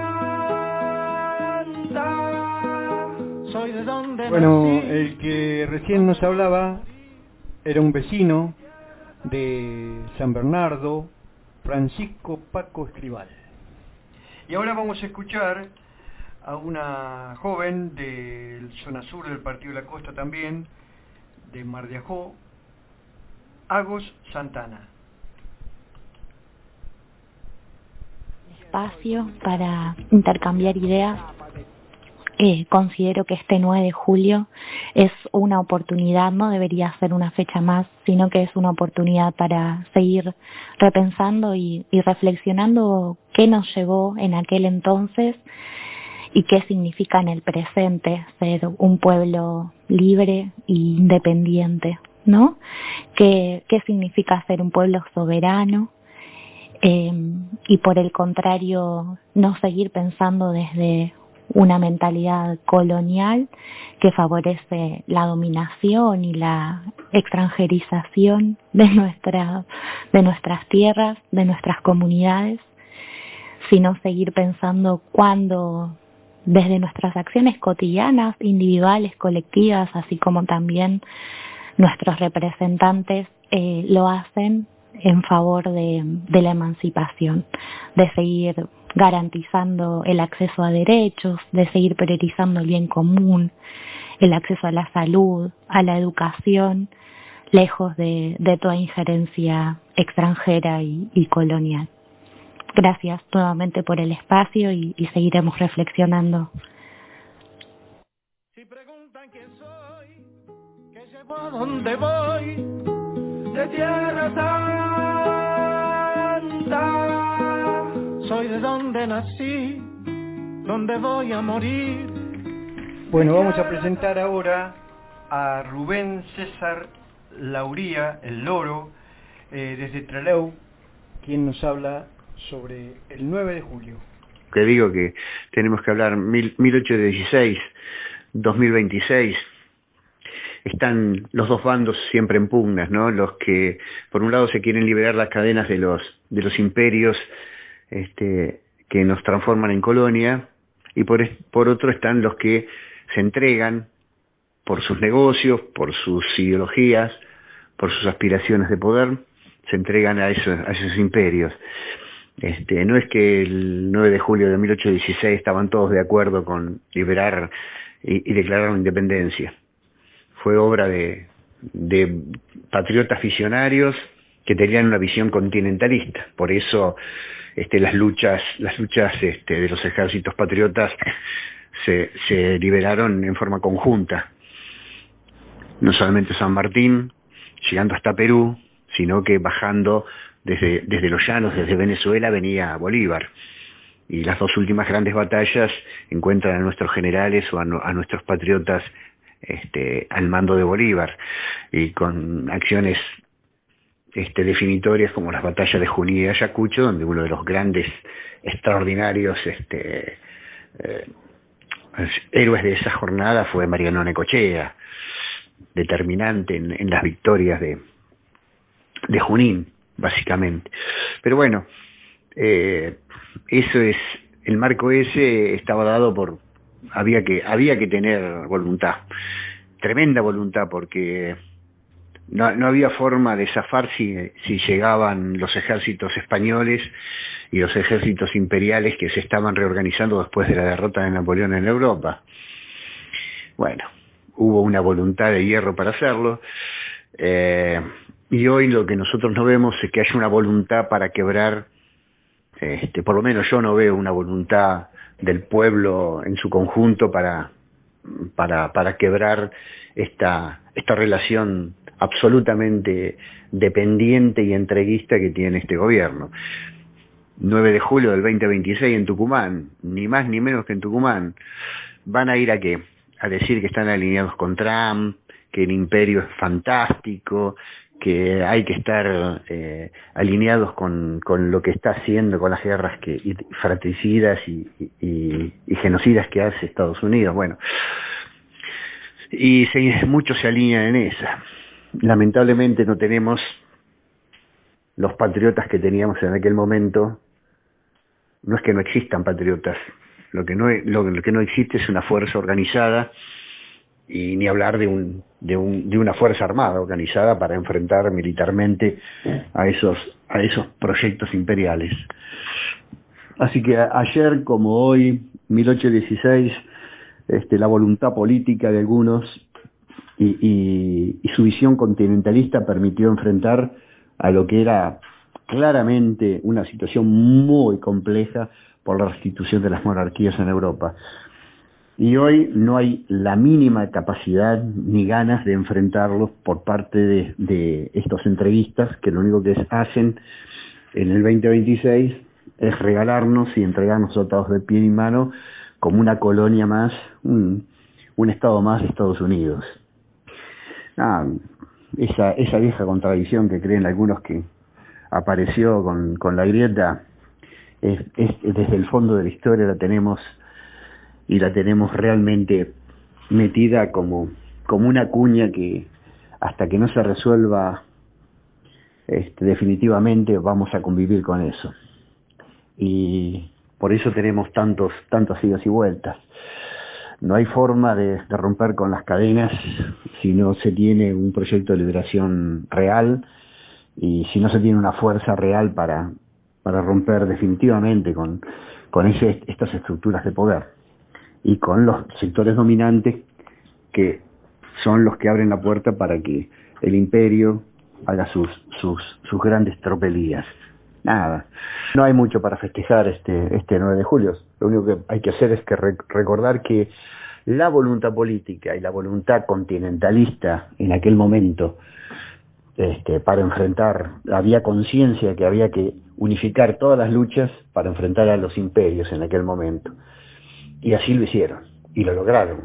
Speaker 5: Santa, soy de donde
Speaker 4: Bueno,
Speaker 5: nací.
Speaker 4: el que recién nos hablaba era un vecino de San Bernardo, Francisco Paco Escribal. Y ahora vamos a escuchar a una joven de zona sur del Partido de la Costa también, de Mar de Ajó, Agos Santana.
Speaker 13: Espacio para intercambiar ideas. Considero que este 9 de julio es una oportunidad, no debería ser una fecha más, sino que es una oportunidad para seguir repensando y reflexionando qué nos llevó en aquel entonces y qué significa en el presente ser un pueblo libre e independiente, ¿no? ¿Qué significa ser un pueblo soberano? Y por el contrario, no seguir pensando desde una mentalidad colonial que favorece la dominación y la extranjerización de nuestras tierras, de nuestras comunidades, sino seguir pensando cuándo desde nuestras acciones cotidianas, individuales, colectivas, así como también nuestros representantes lo hacen en favor de la emancipación, de seguir garantizando el acceso a derechos, de seguir priorizando el bien común, el acceso a la salud, a la educación, lejos de toda injerencia extranjera y colonial. Gracias nuevamente por el espacio y seguiremos reflexionando.
Speaker 5: Si preguntan quién soy, qué llevo, a dónde voy, de Tierra Santa, soy de donde nací, donde voy a morir.
Speaker 4: Bueno, vamos a presentar ahora a Rubén César Lauría, el Loro, desde Trelew, quien nos habla sobre el 9 de julio.
Speaker 14: Que digo que tenemos que hablar 1816, 2026. Están los dos bandos siempre en pugnas, ¿no? Los que por un lado se quieren liberar las cadenas de los imperios que nos transforman en colonia, y por otro están los que se entregan por sus negocios, por sus ideologías, por sus aspiraciones de poder, se entregan a esos imperios. No es que el 9 de julio de 1816 estaban todos de acuerdo con liberar y declarar la independencia. Fue obra de patriotas visionarios que tenían una visión continentalista. Por eso las luchas de los ejércitos patriotas se liberaron en forma conjunta. No solamente San Martín, llegando hasta Perú, sino que bajando desde los llanos, desde Venezuela, venía Bolívar. Y las dos últimas grandes batallas encuentran a nuestros generales o a nuestros patriotas al mando de Bolívar, y con acciones definitorias como las batallas de Junín y Ayacucho, donde uno de los grandes, extraordinarios héroes de esa jornada fue Mariano Necochea, determinante en las victorias de Junín, básicamente. Pero bueno, eso es, el marco ese estaba dado por, había que tener voluntad, tremenda voluntad, porque no había forma de zafar si llegaban los ejércitos españoles y los ejércitos imperiales que se estaban reorganizando después de la derrota de Napoleón en Europa. Bueno, hubo una voluntad de hierro para hacerlo, y hoy lo que nosotros no vemos es que haya una voluntad para quebrar, por lo menos yo no veo una voluntad del pueblo en su conjunto para quebrar esta relación absolutamente dependiente y entreguista que tiene este gobierno. 9 de julio del 2026 en Tucumán, ni más ni menos que en Tucumán. ¿Van a ir a qué? A decir que están alineados con Trump, que el imperio es fantástico, que hay que estar alineados con lo que está haciendo, con las guerras fratricidas y genocidas que hace Estados Unidos. Bueno, y muchos se alinean en esa. Lamentablemente no tenemos los patriotas que teníamos en aquel momento. No es que no existan patriotas, lo que no existe es una fuerza organizada, y ni hablar de una fuerza armada organizada para enfrentar militarmente a esos proyectos imperiales. Así que ayer como hoy, 1816, la voluntad política de algunos y su visión continentalista permitió enfrentar a lo que era claramente una situación muy compleja por la restitución de las monarquías en Europa. Y hoy no hay la mínima capacidad ni ganas de enfrentarlos por parte de estos entreguistas, que lo único que hacen en el 2026 es regalarnos y entregarnos atados de pie y mano como una colonia más, un estado más de Estados Unidos. Esa vieja contradicción que creen algunos que apareció con la grieta, desde el fondo de la historia la tenemos realmente metida como una cuña que hasta que no se resuelva definitivamente vamos a convivir con eso. Y por eso tenemos tantas idas y vueltas. No hay forma de romper con las cadenas si no se tiene un proyecto de liberación real y si no se tiene una fuerza real para romper definitivamente con estas estructuras de poder y con los sectores dominantes que son los que abren la puerta para que el imperio haga sus grandes tropelías. Nada, no hay mucho para festejar este 9 de julio. Lo único que hay que hacer es que recordar que la voluntad política y la voluntad continentalista en aquel momento para enfrentar, había conciencia que había que unificar todas las luchas para enfrentar a los imperios en aquel momento. Y así lo hicieron, y lo lograron.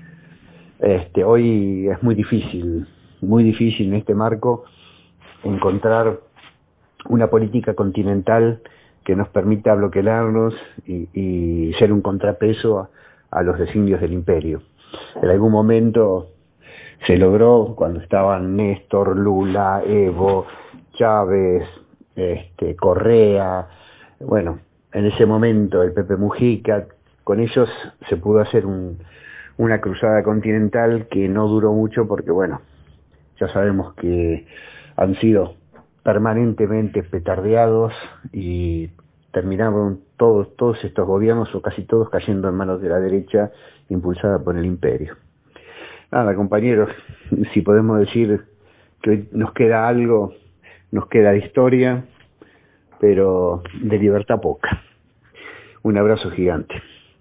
Speaker 14: Hoy es muy difícil en este marco encontrar una política continental que nos permita bloquearnos y ser un contrapeso a los designios del imperio. En algún momento se logró cuando estaban Néstor, Lula, Evo, Chávez, Correa, bueno, en ese momento el Pepe Mujica, con ellos se pudo hacer una cruzada continental que no duró mucho porque, bueno, ya sabemos que han sido permanentemente petardeados y terminaron todos estos gobiernos, o casi todos, cayendo en manos de la derecha impulsada por el imperio. Nada, compañeros, si podemos decir que hoy nos queda algo nos queda de historia, pero de libertad poca. Un abrazo gigante.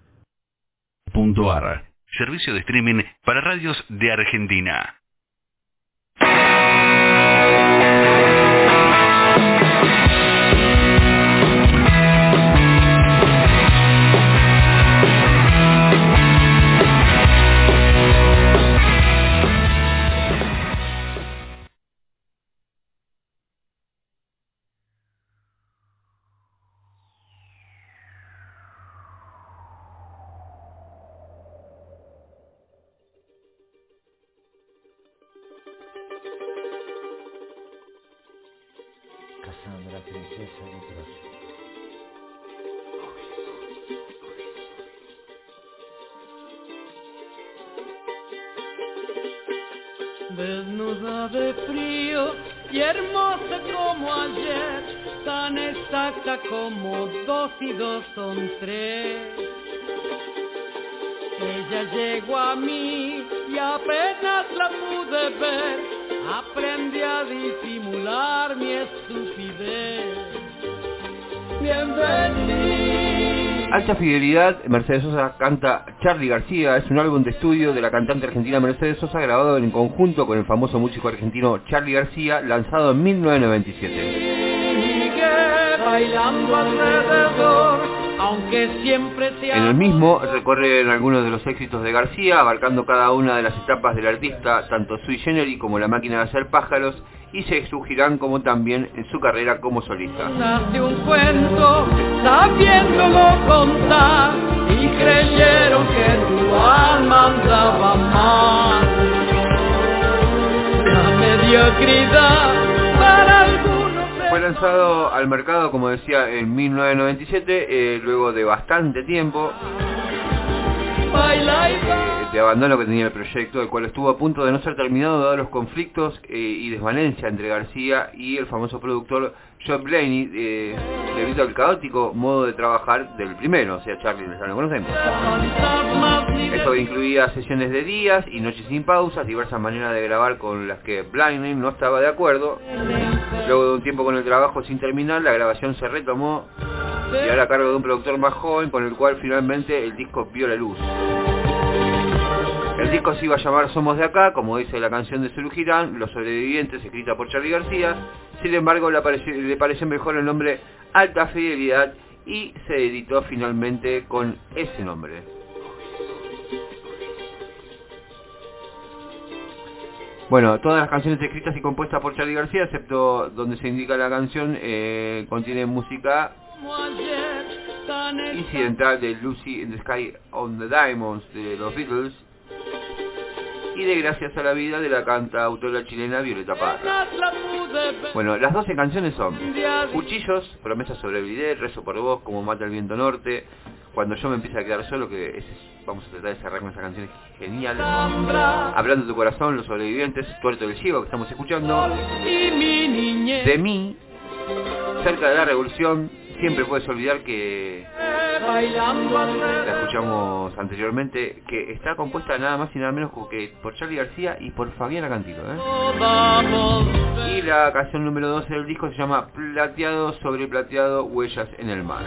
Speaker 7: .ar, servicio de streaming para radios de Argentina.
Speaker 15: Cassandra, princesa de Troya.
Speaker 16: Desnuda de frío y hermosa como ayer, tan exacta como 2 y 2 son 3. Ella llegó a mí y apenas la pude ver, aprendí a disimular mi estupidez. Bienvenida.
Speaker 3: Alta Fidelidad, Mercedes Sosa canta Charly García, es un álbum de estudio de la cantante argentina Mercedes Sosa grabado en conjunto con el famoso músico argentino Charly García, lanzado en 1997.
Speaker 16: Bailando alrededor, aunque siempre sea...
Speaker 3: En el mismo recorren algunos de los éxitos de García, abarcando cada una de las etapas del artista, tanto sui generis como La máquina de hacer pájaros, y se surgirán como también en su carrera como solista.
Speaker 16: Hace un cuento, sabiéndolo contar, y creyeron que tu alma andaba mal. La mediocridad para algunos...
Speaker 3: Fue lanzado al mercado, como decía, en 1997, luego de bastante tiempo de abandono que tenía el proyecto, el cual estuvo a punto de no ser terminado dado los conflictos y desvanencia entre García y el famoso productor John Blaney, debido al caótico modo de trabajar del primero, o sea, Charly, ya lo conocemos. Esto incluía sesiones de días y noches sin pausas, diversas maneras de grabar con las que Blaney no estaba de acuerdo. Luego de un tiempo con el trabajo sin terminar, la grabación se retomó y ahora a cargo de un productor más joven, con el cual finalmente el disco vio la luz. El disco se iba a llamar Somos de Acá, como dice la canción de Surgirán, Los Sobrevivientes, escrita por Charly García. Sin embargo, le pareció mejor el nombre Alta Fidelidad y se editó finalmente con ese nombre. Bueno, todas las canciones escritas y compuestas por Charly García, excepto donde se indica la canción, contienen música incidental de Lucy in the Sky on the Diamonds de los Beatles y de Gracias a la Vida de la cantautora chilena Violeta Parra. Bueno, las 12 canciones son Cuchillos, Promesa sobre Video, Rezo por Vos, Como mata el viento norte, Cuando yo me empiece a quedar solo, que vamos a tratar de cerrar con esa canción genial, Hablando de tu corazón, Los Sobrevivientes, Tuerto del Ciego, que estamos escuchando, De mí, Cerca de la Revolución, Siempre puedes olvidar que la escuchamos anteriormente, que está compuesta nada más y nada menos que por Charly García y por Fabiana Cantilo, Y la canción número 12 del disco se llama Plateado sobre Plateado, Huellas en el Mar.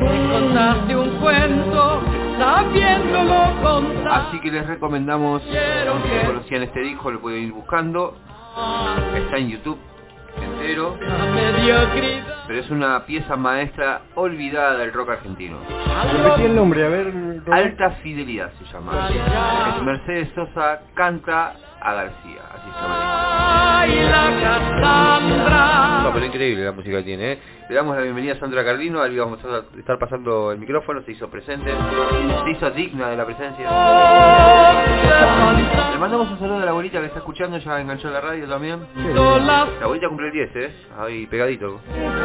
Speaker 3: Así que les recomendamos, si conocían este disco lo pueden ir buscando, está en YouTube entero, pero es una pieza maestra olvidada del rock argentino.
Speaker 4: Repetí el nombre, a ver.
Speaker 3: Alta Fidelidad se llama. Es Mercedes Sosa canta a García, así se llama. No, pero increíble la música que tiene, ¿eh? Le damos la bienvenida a Sandra Carlino, ahí vamos a estar pasando el micrófono, se hizo presente, se hizo digna de la presencia. Le mandamos un saludo a la abuelita que está escuchando, ya enganchó la radio también. La abuelita cumple el 10, ahí pegadito.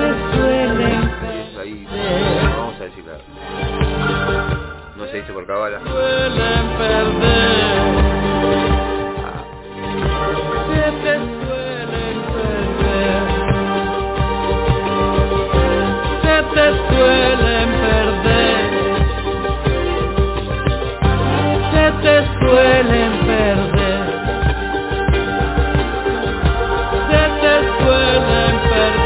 Speaker 3: Ahí, vamos a decirla. No se dice por cabala.
Speaker 16: Te suelen perder, te suelen perder, te suelen perder.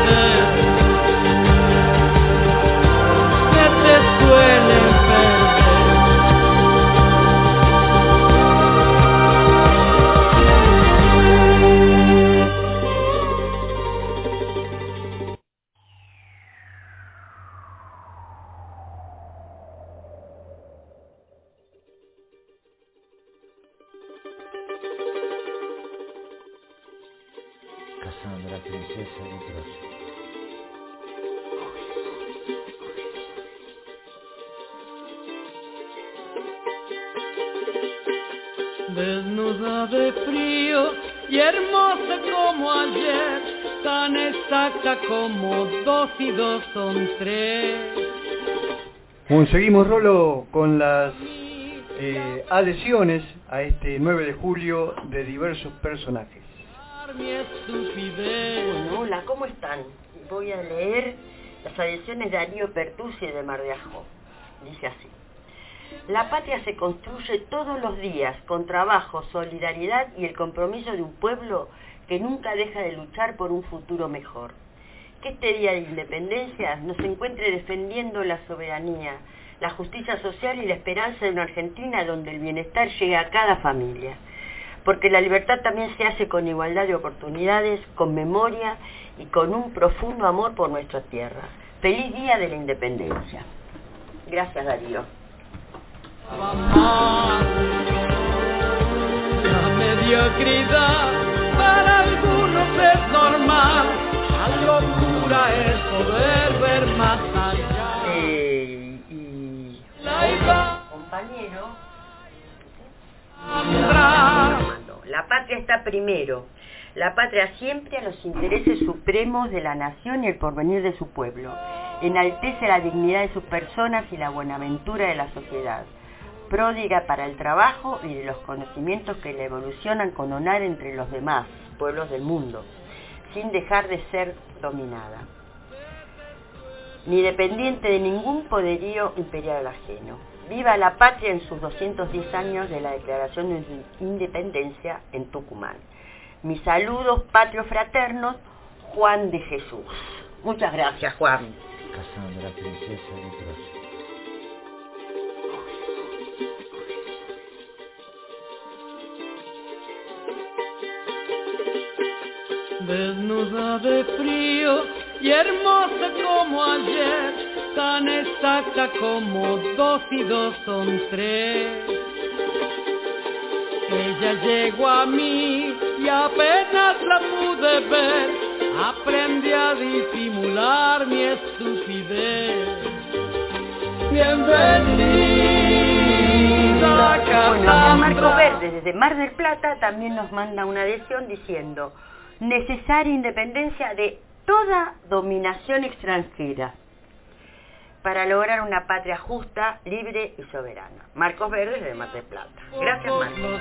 Speaker 15: Cassandra, princesa de Troya.
Speaker 16: Desnuda de frío y hermosa como ayer, tan exacta como 2 y 2 son 3.
Speaker 4: Bueno, seguimos, Rolo, con las adhesiones a este 9 de julio de diversos personajes.
Speaker 6: Bueno, hola, ¿cómo están? Voy a leer las adhesiones de Darío Pertusi de Mar de Ajó. Dice así: la patria se construye todos los días con trabajo, solidaridad y el compromiso de un pueblo que nunca deja de luchar por un futuro mejor. Que este día de independencia nos encuentre defendiendo la soberanía, la justicia social y la esperanza de una Argentina donde el bienestar llegue a cada familia. Porque la libertad también se hace con igualdad de oportunidades, con memoria y con un profundo amor por nuestra tierra. Feliz día de la independencia. Gracias, Darío.
Speaker 16: La mediocridad para algunos es normal, la locura es poder ver más allá.
Speaker 6: Compañero, la patria está primero. La patria siempre a los intereses supremos de la nación y el porvenir de su pueblo. Enaltece la dignidad de sus personas y la buenaventura de la sociedad. Pródiga para el trabajo y de los conocimientos que la evolucionan con honor entre los demás pueblos del mundo, sin dejar de ser dominada, ni dependiente de ningún poderío imperial ajeno. Viva la patria en sus 210 años de la Declaración de Independencia en Tucumán. Mis saludos patrios fraternos, Juan de Jesús. Muchas gracias, Juan.
Speaker 15: Cassandra, princesa de Troya.
Speaker 16: Desnuda de frío y hermosa como ayer, tan exacta como 2 y 2 son 3. Ella llegó a mí y apenas la pude ver, aprendí a disimular mi estupidez. Bienvenida, Cassandra.
Speaker 6: Bueno, Marcos Verde desde Mar del Plata también nos manda una adhesión diciendo: necesaria independencia de toda dominación extranjera para lograr una patria justa, libre y soberana. Marcos Verdes de Mar del Plata. Gracias, Marcos.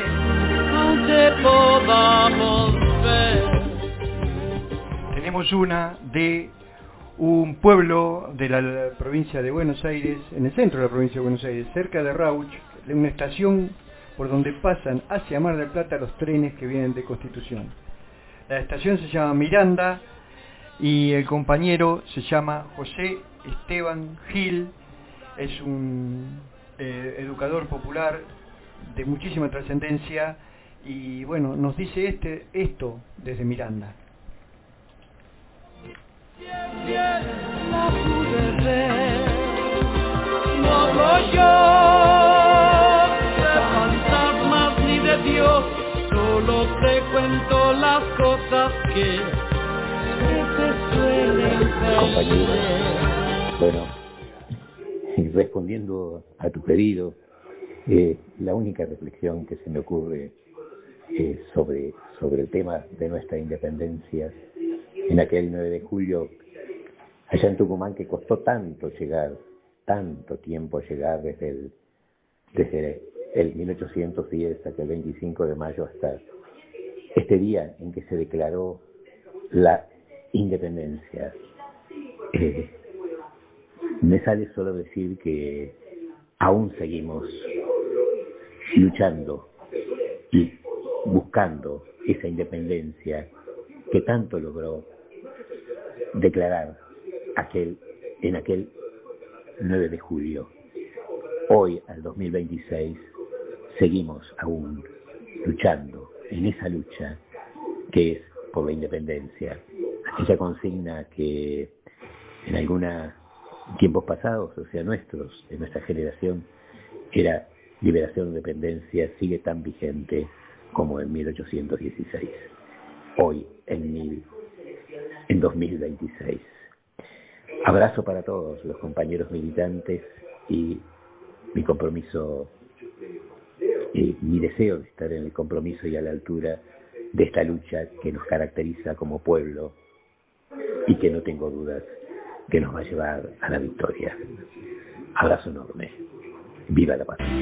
Speaker 4: Tenemos una de un pueblo de la provincia de Buenos Aires, en el centro de la provincia de Buenos Aires, cerca de Rauch, de una estación por donde pasan hacia Mar del Plata los trenes que vienen de Constitución. La estación se llama Miranda y el compañero se llama José Esteban Gil. Es un educador popular de muchísima trascendencia y bueno, nos dice esto desde Miranda.
Speaker 16: La pude ver, no soy yo de fantasmas ni de Dios, solo te cuento las cosas que te suelen
Speaker 17: compañero. Bueno, respondiendo a tu pedido, la única reflexión que se me ocurre sobre el tema de nuestra independencia en aquel 9 de julio allá en Tucumán, que costó tanto tiempo llegar desde el 1810 hasta el 25 de mayo hasta este día en que se declaró la independencia. Me sale solo decir que aún seguimos luchando y buscando esa independencia que tanto logró declarar en aquel 9 de julio. Hoy, al 2026, seguimos aún luchando en esa lucha que es por la independencia. Aquella consigna que en tiempos pasados, o sea nuestros, de nuestra generación, era liberación o dependencia, sigue tan vigente como en 1816. hoy en 2026. Abrazo para todos los compañeros militantes y mi compromiso y mi deseo de estar en el compromiso y a la altura de esta lucha que nos caracteriza como pueblo y que no tengo dudas que nos va a llevar a la victoria. Abrazo enorme. Viva la patria.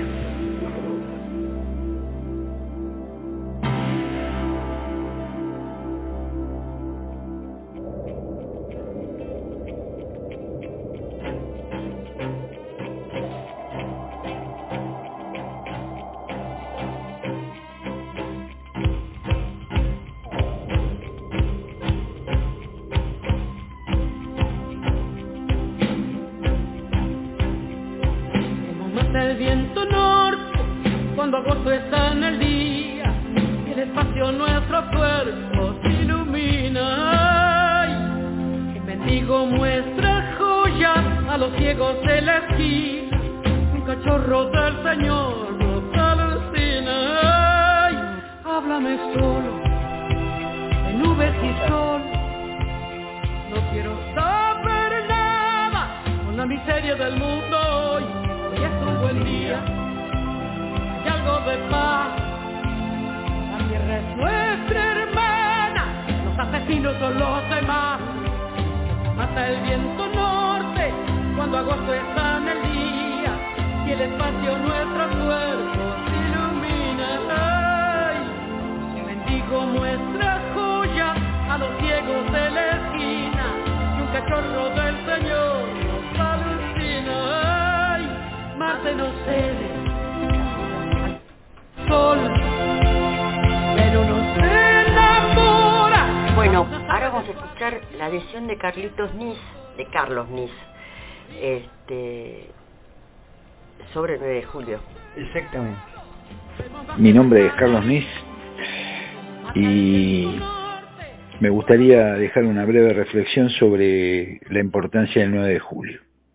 Speaker 16: El viento norte, cuando agosto está en el día, y el espacio nuestros cuerpos ilumina. Ay, que mendigo muestra joyas a los ciegos de la esquina, un cachorro del Señor nos alucina. Ay, háblame solo, de nubes y sol, no quiero saber nada con la miseria del mundo hoy. Hoy es un buen día, hay algo de paz. La tierra es nuestra hermana, los asesinos son los demás. Mata el viento norte, cuando agosto está en el día, y el espacio nuestros cuerpos ilumina. Ay, que mendigo muestra joya a los ciegos de la esquina, y un cachorro del Señor nos alucina. Marte no cede sol, pero no se enamora.
Speaker 6: Bueno, ahora vamos a escuchar la adhesión de Carlos Nis, sobre el 9 de julio.
Speaker 4: Exactamente.
Speaker 12: Mi nombre es Carlos Nis y me gustaría dejar una breve reflexión sobre la importancia del 9 de julio.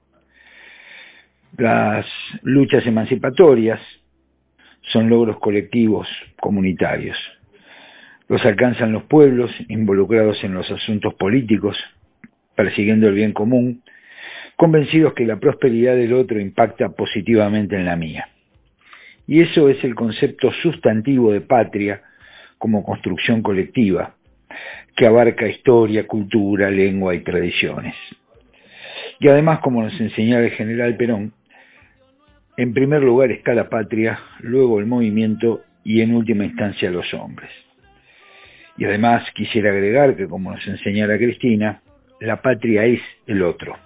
Speaker 12: Las luchas emancipatorias son logros colectivos, comunitarios. Los alcanzan los pueblos involucrados en los asuntos políticos, persiguiendo el bien común, convencidos que la prosperidad del otro impacta positivamente en la mía. Y eso es el concepto sustantivo de patria como construcción colectiva, que abarca historia, cultura, lengua y tradiciones. Y además, como nos enseñaba el general Perón, en primer lugar está la patria, luego el movimiento y en última instancia los hombres. Y además quisiera agregar que, como nos enseñara Cristina, la patria es el otro.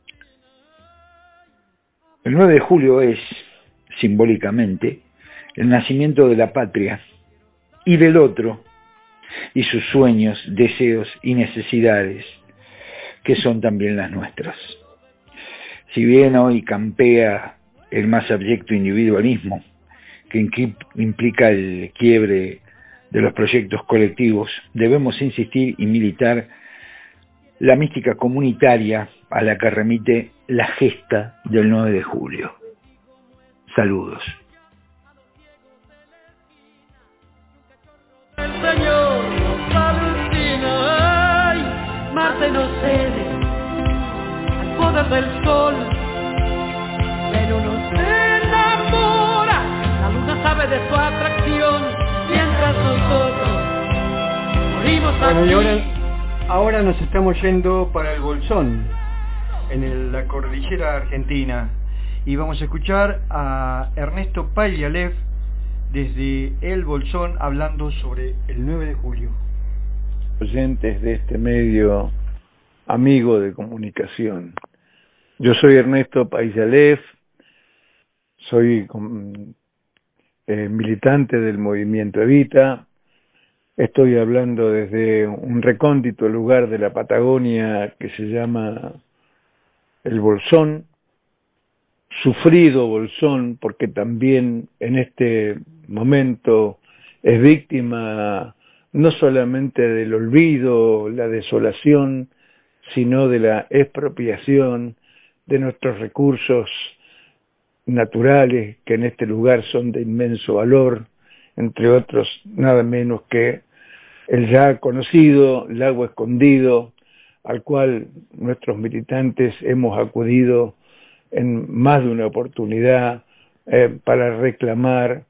Speaker 12: El 9 de julio es, simbólicamente, el nacimiento de la patria y del otro, y sus sueños, deseos y necesidades, que son también las nuestras. Si bien hoy campea el más abyecto individualismo, que implica el quiebre de los proyectos colectivos, debemos insistir y militar la mística comunitaria a la que remite la gesta del 9 de julio. Saludos.
Speaker 16: El Señor nos alucina. Ay, Marte no cede al poder del sol, pero no se enamora. La luna sabe de su atracción, mientras nosotros morimos aquí.
Speaker 4: Bueno, y ahora nos estamos yendo para el Bolsón, en la cordillera argentina, y vamos a escuchar a Ernesto Paglialev desde el Bolsón hablando sobre el 9 de julio.
Speaker 12: Oyentes de este medio amigo de comunicación. Yo soy Ernesto Paglialev, soy militante del movimiento Evita. Estoy hablando desde un recóndito lugar de la Patagonia que se llama el Bolsón, sufrido Bolsón, porque también en este momento es víctima no solamente del olvido, la desolación, sino de la expropiación de nuestros recursos naturales, que en este lugar son de inmenso valor, entre otros nada menos que el ya conocido lago escondido, al cual nuestros militantes hemos acudido en más de una oportunidad para reclamar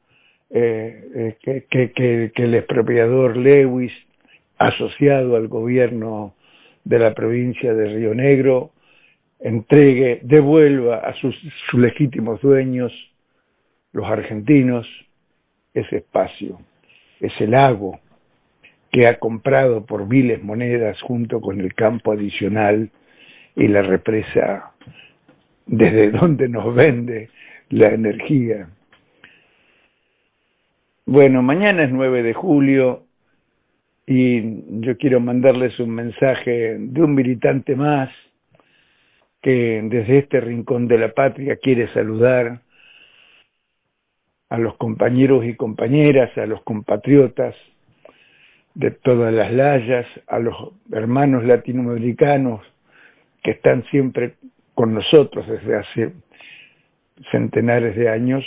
Speaker 12: que el expropiador Lewis, asociado al gobierno de la provincia de Río Negro, devuelva a sus legítimos dueños, los argentinos, ese espacio, ese lago que ha comprado por viles monedas junto con el campo adicional y la represa desde donde nos vende la energía. Bueno, mañana es 9 de julio y yo quiero mandarles un mensaje de un militante más que desde este rincón de la patria quiere saludar a los compañeros y compañeras, a los compatriotas de todas las layas, a los hermanos latinoamericanos que están siempre con nosotros desde hace centenares de años,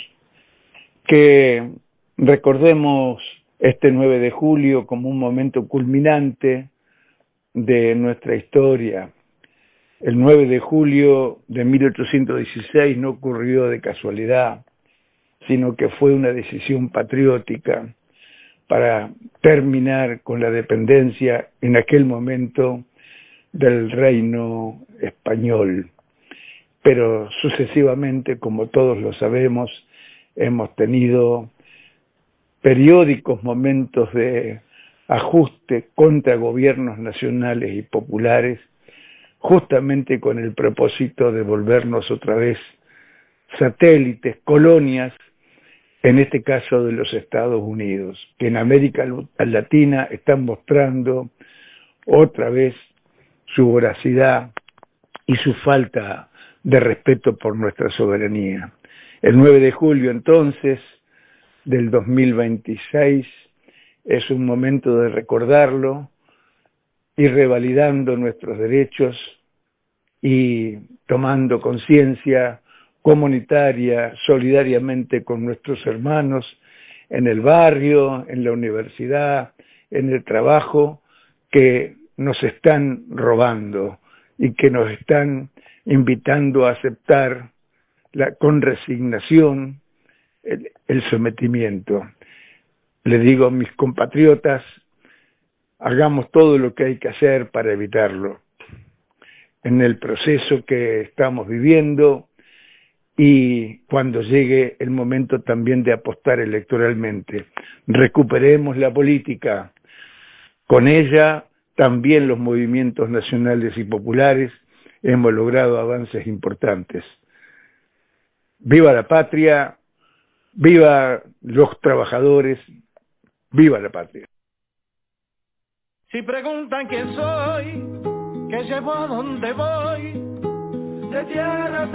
Speaker 12: que recordemos este 9 de julio como un momento culminante de nuestra historia. El 9 de julio de 1816 no ocurrió de casualidad, sino que fue una decisión patriótica para terminar con la dependencia en aquel momento del reino español. Pero sucesivamente, como todos lo sabemos, hemos tenido periódicos momentos de ajuste contra gobiernos nacionales y populares, justamente con el propósito de volvernos otra vez satélites, colonias, en este caso de los Estados Unidos, que en América Latina están mostrando otra vez su voracidad y su falta de respeto por nuestra soberanía. El 9 de julio, entonces, del 2026, es un momento de recordarlo y revalidando nuestros derechos y tomando conciencia comunitaria, solidariamente con nuestros hermanos en el barrio, en la universidad, en el trabajo, que nos están robando y que nos están invitando a aceptar con resignación el sometimiento. Le digo a mis compatriotas, hagamos todo lo que hay que hacer para evitarlo. En el proceso que estamos viviendo, y cuando llegue el momento también de apostar electoralmente, recuperemos la política, con ella también los movimientos nacionales y populares hemos logrado avances importantes. ¡Viva la patria! ¡Viva los trabajadores! ¡Viva la patria!
Speaker 5: Si preguntan quién soy, qué llevo, a dónde voy, de Tierra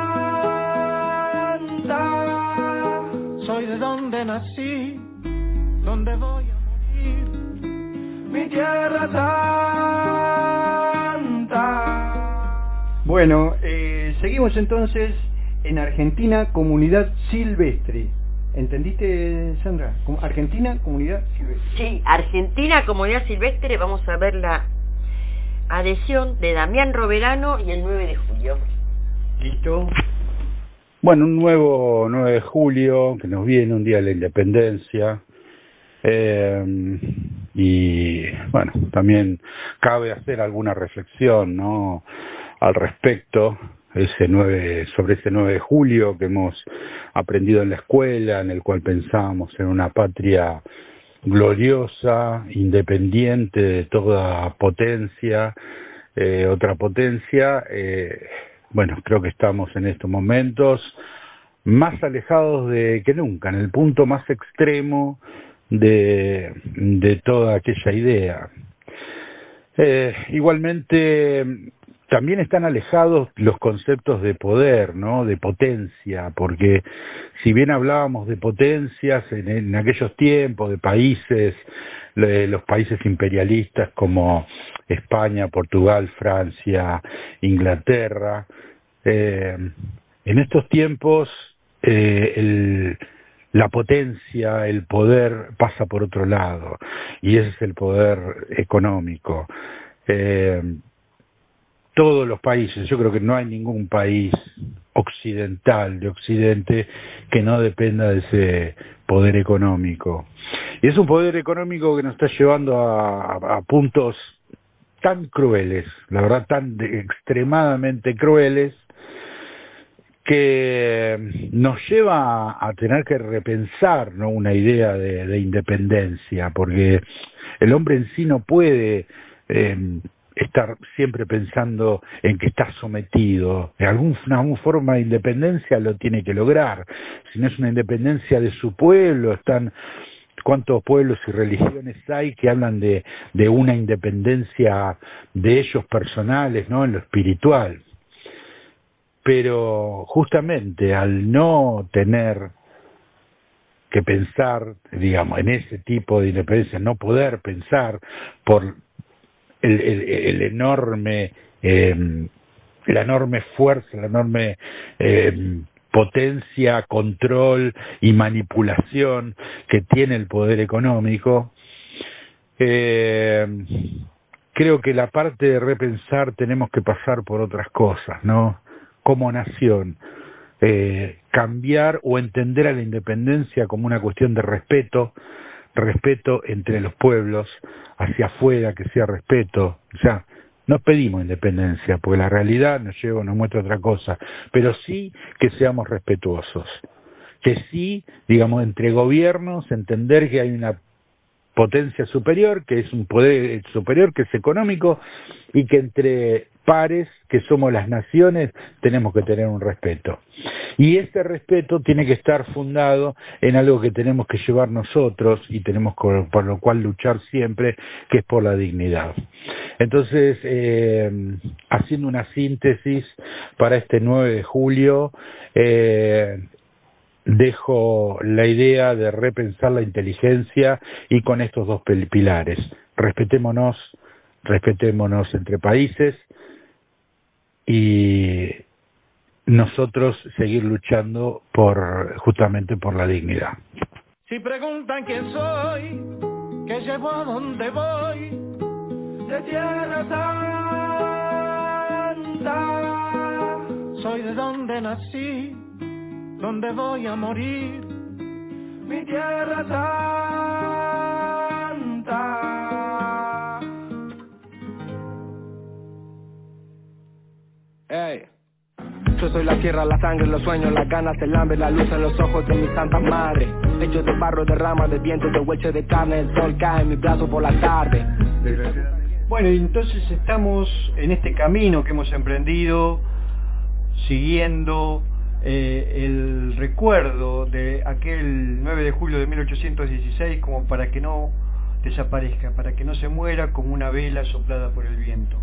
Speaker 5: Santa, soy de donde nací, donde voy a morir, mi Tierra Santa.
Speaker 4: Bueno, seguimos entonces en Argentina, Comunidad Silvestre. ¿Entendiste, Sandra? Argentina, Comunidad Silvestre.
Speaker 6: Sí, Argentina, Comunidad Silvestre. Vamos a ver la adhesión de Damián Roverano y el 9 de julio.
Speaker 4: ¿Listo?
Speaker 18: Bueno, un nuevo 9 de julio que nos viene, un día de la independencia. Y bueno, también cabe hacer alguna reflexión, ¿no?, al respecto. Sobre ese 9 de julio que hemos aprendido en la escuela, en el cual pensábamos en una patria gloriosa, independiente de toda potencia, otra potencia. Bueno, creo que estamos en estos momentos más alejados que nunca, en el punto más extremo de toda aquella idea. Igualmente, también están alejados los conceptos de poder, ¿no?, de potencia, porque si bien hablábamos de potencias en aquellos tiempos, de países, los países imperialistas como España, Portugal, Francia, Inglaterra, en estos tiempos la potencia, el poder pasa por otro lado, y ese es el poder económico. Todos los países, yo creo que no hay ningún país occidental, de Occidente, que no dependa de ese poder económico. Y es un poder económico que nos está llevando a puntos tan crueles, la verdad extremadamente crueles, que nos lleva a tener que repensar, ¿no?, una idea de independencia, porque el hombre en sí no puede estar siempre pensando en que está sometido. Alguna forma de independencia lo tiene que lograr. Si no es una independencia de su pueblo, ¿cuántos pueblos y religiones hay que hablan de una independencia de ellos personales, ¿no?, en lo espiritual? Pero justamente al no tener que pensar, digamos, en ese tipo de independencia, no poder pensar por el enorme, la enorme fuerza, la enorme potencia, control y manipulación que tiene el poder económico, creo que la parte de repensar tenemos que pasar por otras cosas, ¿no? Como nación, cambiar o entender a la independencia como una cuestión de respeto entre los pueblos, hacia afuera, que sea respeto. O sea, no pedimos independencia, porque la realidad nos muestra otra cosa, pero sí que seamos respetuosos, que sí, digamos, entre gobiernos, entender que hay una potencia superior, que es un poder superior, que es económico, y que entre pares, que somos las naciones, tenemos que tener un respeto. Y este respeto tiene que estar fundado en algo que tenemos que llevar nosotros y tenemos por lo cual luchar siempre, que es por la dignidad. Entonces, haciendo una síntesis para este 9 de julio, dejo la idea de repensar la inteligencia y con estos dos pilares. Respetémonos entre países y nosotros seguir luchando justamente por la dignidad.
Speaker 5: Si preguntan quién soy, qué llevo, a dónde voy, de Tierra Santa, soy de donde nací, donde voy a morir, mi Tierra Santa.
Speaker 1: Hey. Yo soy la tierra, la sangre, los sueños, las ganas, el hambre, la luz en los ojos de mi santa madre. Hecho de barro, de ramas, de viento, de hueche de carne, el sol cae en mi brazo por la tarde.
Speaker 4: Bueno, y entonces estamos en este camino que hemos emprendido, siguiendo el recuerdo de aquel 9 de julio de 1816, como para que no desaparezca, para que no se muera como una vela soplada por el viento.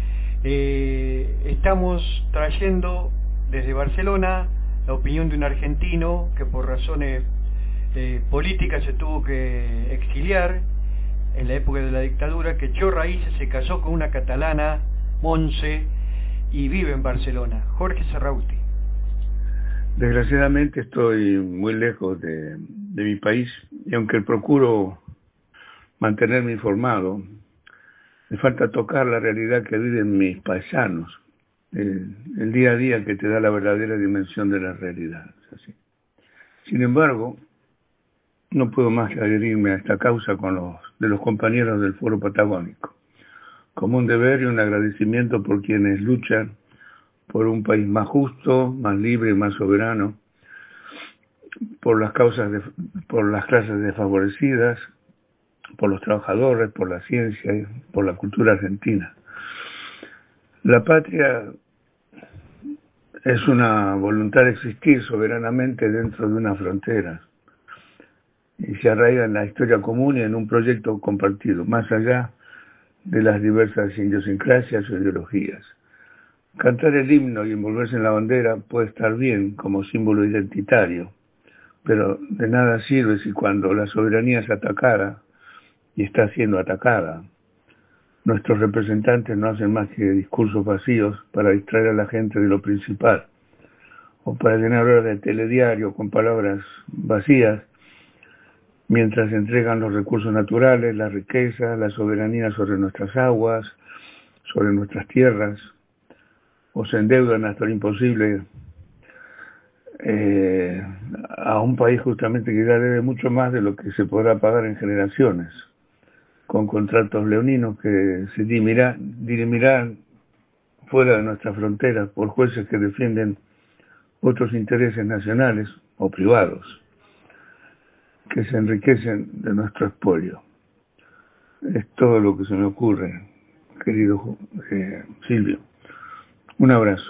Speaker 4: Estamos trayendo desde Barcelona la opinión de un argentino que por razones políticas se tuvo que exiliar en la época de la dictadura, que echó raíces, se casó con una catalana, Montse, y vive en Barcelona. Jorge Serrauti.
Speaker 10: Desgraciadamente estoy muy lejos de mi país, y aunque procuro mantenerme informado, me falta tocar la realidad que viven mis paisanos, el día a día que te da la verdadera dimensión de la realidad. Así. Sin embargo, no puedo más que adherirme a esta causa de los compañeros del Foro Patagónico, como un deber y un agradecimiento por quienes luchan por un país más justo, más libre y más soberano, por las clases desfavorecidas, por los trabajadores, por la ciencia y por la cultura argentina. La patria es una voluntad de existir soberanamente dentro de una frontera y se arraiga en la historia común y en un proyecto compartido, más allá de las diversas idiosincrasias o ideologías. Cantar el himno y envolverse en la bandera puede estar bien como símbolo identitario, pero de nada sirve si cuando la soberanía es atacada, y está siendo atacada, nuestros representantes no hacen más que discursos vacíos para distraer a la gente de lo principal,
Speaker 19: o para llenar horas de telediario con palabras vacías, mientras entregan los recursos naturales, la riqueza, la soberanía sobre nuestras aguas, sobre nuestras tierras, o se endeudan hasta lo imposible a un país justamente que ya debe mucho más de lo que se podrá pagar en generaciones, con contratos leoninos que se dirimirán fuera de nuestras fronteras por jueces que defienden otros intereses nacionales o privados, que se enriquecen de nuestro expolio. Es todo lo que se me ocurre, querido Silvio. Un abrazo.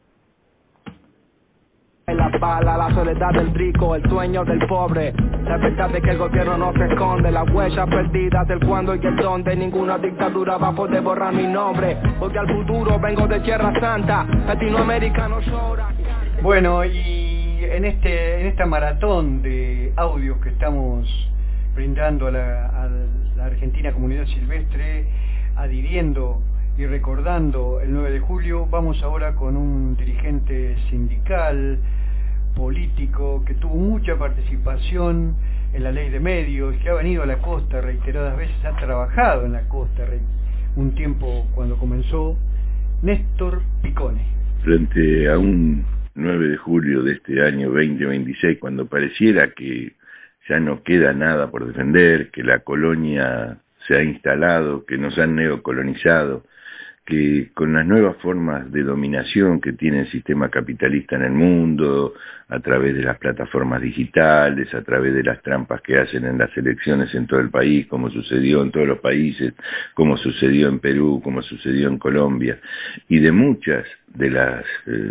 Speaker 1: La bala, la soledad del rico, el sueño del pobre. La verdad es que el gobierno no se esconde. Las huellas perdidas del cuándo y el dónde. Ninguna dictadura va a poder borrar mi nombre. Porque al futuro vengo de Tierra Santa. Latinoamérica no llora.
Speaker 4: Bueno, y en esta maratón de audios que estamos brindando a la Argentina Comunidad Silvestre, adhiriendo y recordando el 9 de julio, vamos ahora con un dirigente sindical, político, que tuvo mucha participación en la ley de medios, que ha venido a la costa reiteradas veces, ha trabajado en la costa un tiempo cuando comenzó, Néstor Picone.
Speaker 20: Frente a un 9 de julio de este año 2026, cuando pareciera que ya no queda nada por defender, que la colonia se ha instalado, que nos han neocolonizado, que con las nuevas formas de dominación que tiene el sistema capitalista en el mundo, a través de las plataformas digitales, a través de las trampas que hacen en las elecciones en todo el país, como sucedió en todos los países, como sucedió en Perú, como sucedió en Colombia, y de muchas de las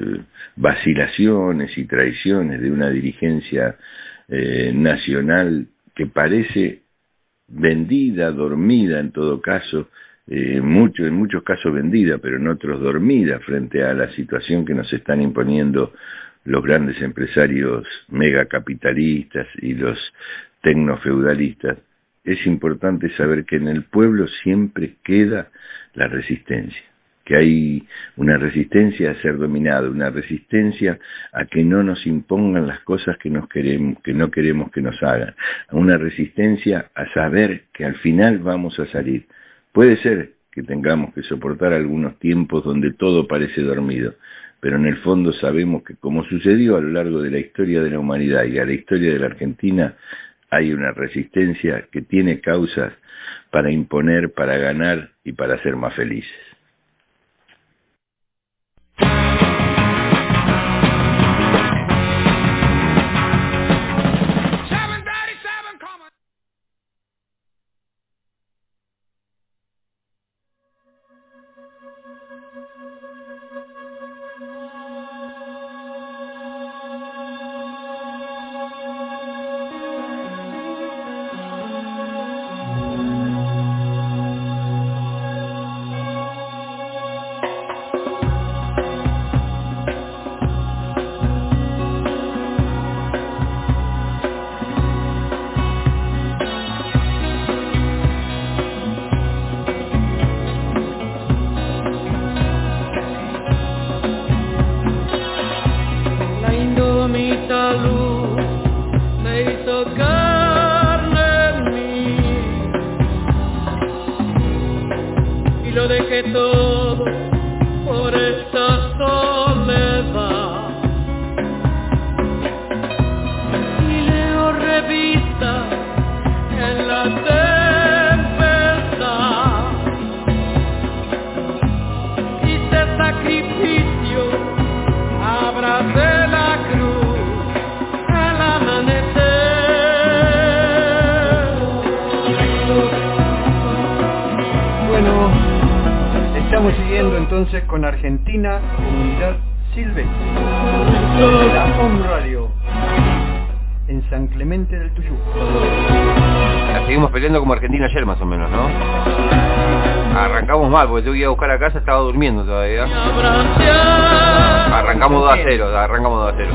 Speaker 20: vacilaciones y traiciones de una dirigencia nacional que parece vendida, dormida en todo caso, en muchos casos vendida, pero en otros dormida frente a la situación que nos están imponiendo los grandes empresarios megacapitalistas y los tecnofeudalistas. Es importante saber que en el pueblo siempre queda la resistencia, que hay una resistencia a ser dominado, una resistencia a que no nos impongan las cosas que no queremos que nos hagan, una resistencia a saber que al final vamos a salir. Puede ser que tengamos que soportar algunos tiempos donde todo parece dormido, pero en el fondo sabemos que, como sucedió a lo largo de la historia de la humanidad y a la historia de la Argentina, hay una resistencia que tiene causas para imponer, para ganar y para ser más felices.
Speaker 4: Con Argentina Comunidad Silvestre, la OM Radio, en San Clemente del Tuyú.
Speaker 3: La seguimos peleando como Argentina ayer más o menos, ¿no? Arrancamos mal, porque yo iba a buscar a casa, estaba durmiendo todavía. Arrancamos 2-0,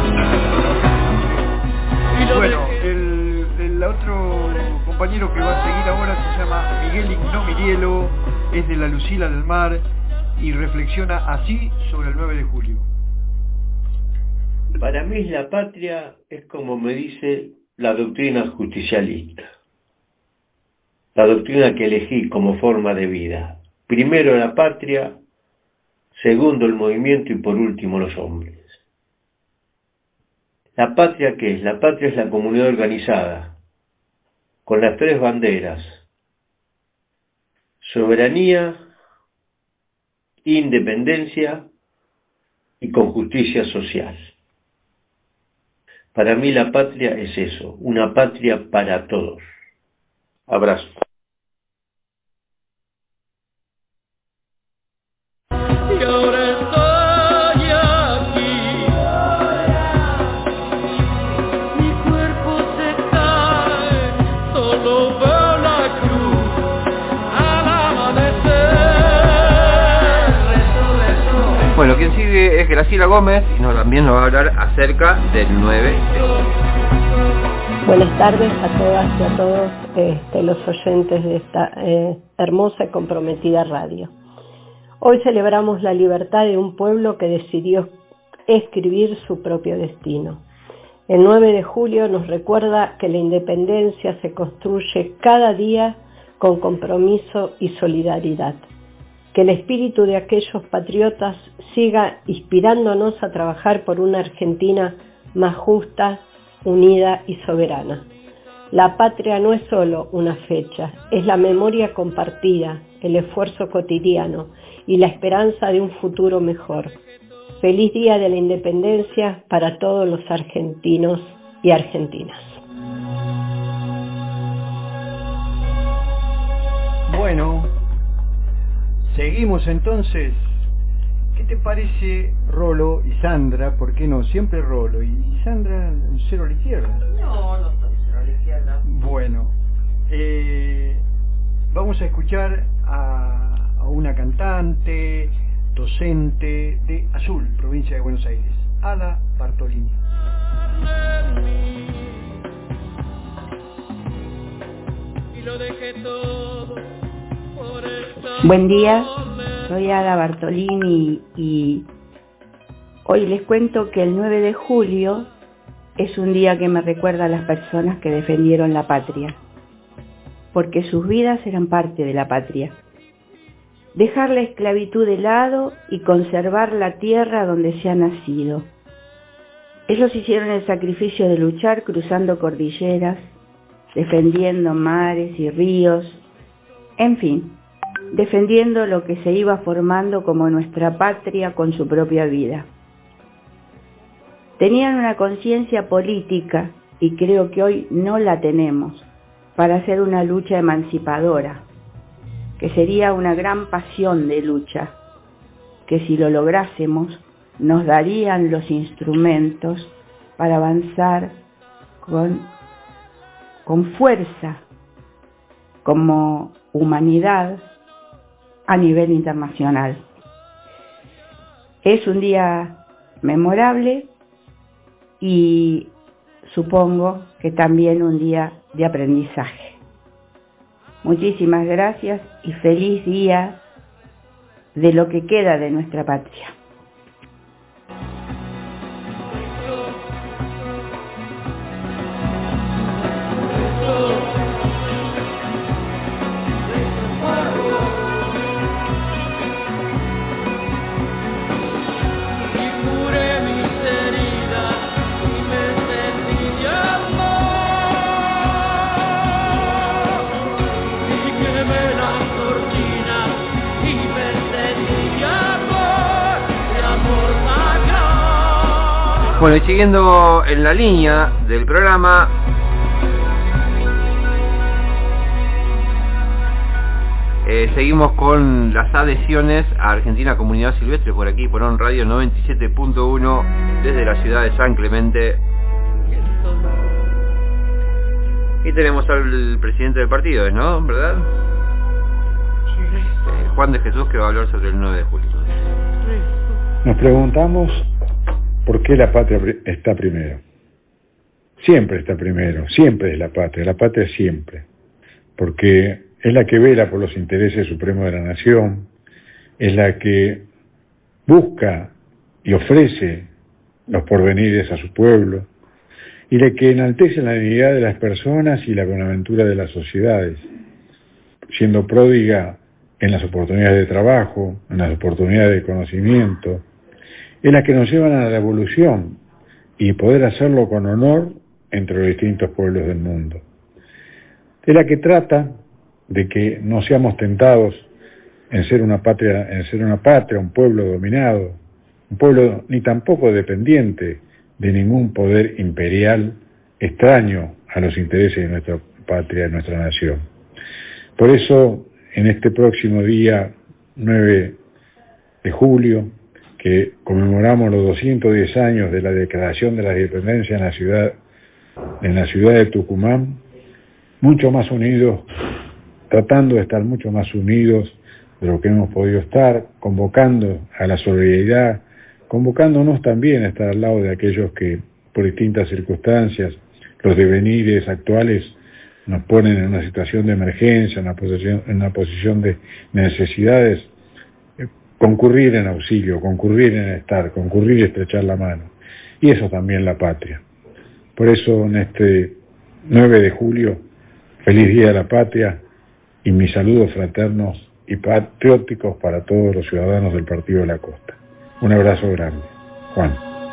Speaker 4: Bueno, el otro compañero que va a seguir ahora se llama Miguel Ignomirielo, es de la Lucila del Mar, y reflexiona así sobre el 9 de julio.
Speaker 21: Para mí la patria es como me dice la doctrina justicialista, la doctrina que elegí como forma de vida. Primero la patria, segundo el movimiento y por último los hombres. ¿La patria qué es? La patria es la comunidad organizada, con las tres banderas: soberanía, independencia y con justicia social. Para mí la patria es eso, una patria para todos. Abrazo.
Speaker 16: Y ahora estoy aquí, mi cuerpo se cae, solo veo la cruz al amanecer.
Speaker 3: Bueno, quien sigue es Graciela Gómez y también nos va a hablar acerca del 9.
Speaker 22: Buenas tardes a todas y a todos los oyentes de esta hermosa y comprometida radio. Hoy celebramos la libertad de un pueblo que decidió escribir su propio destino. El 9 de julio nos recuerda que la independencia se construye cada día con compromiso y solidaridad. Que el espíritu de aquellos patriotas siga inspirándonos a trabajar por una Argentina más justa, unida y soberana. La patria no es solo una fecha, es la memoria compartida, el esfuerzo cotidiano y la esperanza de un futuro mejor. Feliz Día de la Independencia para todos los argentinos y argentinas.
Speaker 4: Bueno, seguimos entonces. ¿Qué te parece Rolo y Sandra? ¿Por qué no? Siempre Rolo. ¿Y Sandra, cero a la izquierda?
Speaker 6: No, no soy cero a la izquierda.
Speaker 4: Bueno, vamos a escuchar a una cantante, docente de Azul, provincia de Buenos Aires, Ada Bartolini.
Speaker 23: Buen día, soy Ada Bartolini y hoy les cuento que el 9 de julio es un día que me recuerda a las personas que defendieron la patria, porque sus vidas eran parte de la patria. Dejar la esclavitud de lado y conservar la tierra donde se ha nacido. Ellos hicieron el sacrificio de luchar cruzando cordilleras, defendiendo mares y ríos, en fin, defendiendo lo que se iba formando como nuestra patria con su propia vida. Tenían una conciencia política, y creo que hoy no la tenemos, para hacer una lucha emancipadora, que sería una gran pasión de lucha, que si lo lográsemos nos darían los instrumentos para avanzar con fuerza como humanidad a nivel internacional. Es un día memorable y supongo que también un día de aprendizaje. Muchísimas gracias y feliz día de lo que queda de nuestra patria.
Speaker 3: Bueno, y siguiendo en la línea del programa, seguimos con las adhesiones a Argentina Comunidad Silvestre por aquí, por On Radio 97.1, desde la ciudad de San Clemente. Y tenemos al presidente del partido, ¿no? ¿Verdad? Juan de Jesús, que va a hablar sobre el 9 de julio.
Speaker 18: Nos preguntamos por qué la patria está primero. Siempre está primero, siempre es la patria siempre, porque es la que vela por los intereses supremos de la nación, es la que busca y ofrece
Speaker 12: los porvenires a su pueblo, y la que enaltece la dignidad de las personas y la buenaventura de las sociedades, siendo pródiga en las oportunidades de trabajo, en las oportunidades de conocimiento, es la que nos llevan a la evolución y poder hacerlo con honor entre los distintos pueblos del mundo. Es la que trata de que no seamos tentados en ser una patria, un pueblo dominado, un pueblo ni tampoco dependiente de ningún poder imperial extraño a los intereses de nuestra patria, de nuestra nación. Por eso, en este próximo día 9 de julio, que conmemoramos los 210 años de la declaración de la independencia en la ciudad de Tucumán, mucho más unidos, tratando de estar mucho más unidos de lo que hemos podido estar, convocando a la solidaridad, convocándonos también a estar al lado de aquellos que, por distintas circunstancias, los devenires actuales nos ponen en una situación de emergencia, en una posición de necesidades, concurrir en auxilio, concurrir en estar, concurrir y estrechar la mano. Y eso también la patria. Por eso en este 9 de julio, feliz Día de la Patria y mis saludos fraternos y patrióticos para todos los ciudadanos del Partido de la Costa. Un abrazo grande. Juan.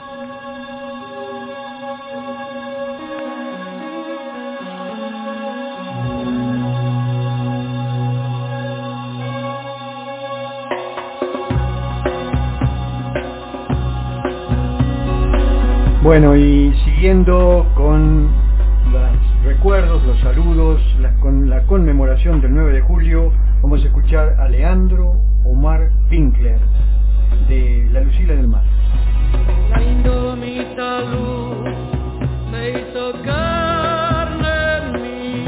Speaker 4: Bueno, y siguiendo con los recuerdos, los saludos, con la conmemoración del 9 de julio, vamos a escuchar a Leandro Omar Pinkler, de La Lucila del Mar.
Speaker 16: La indómita luz me hizo carne en mí.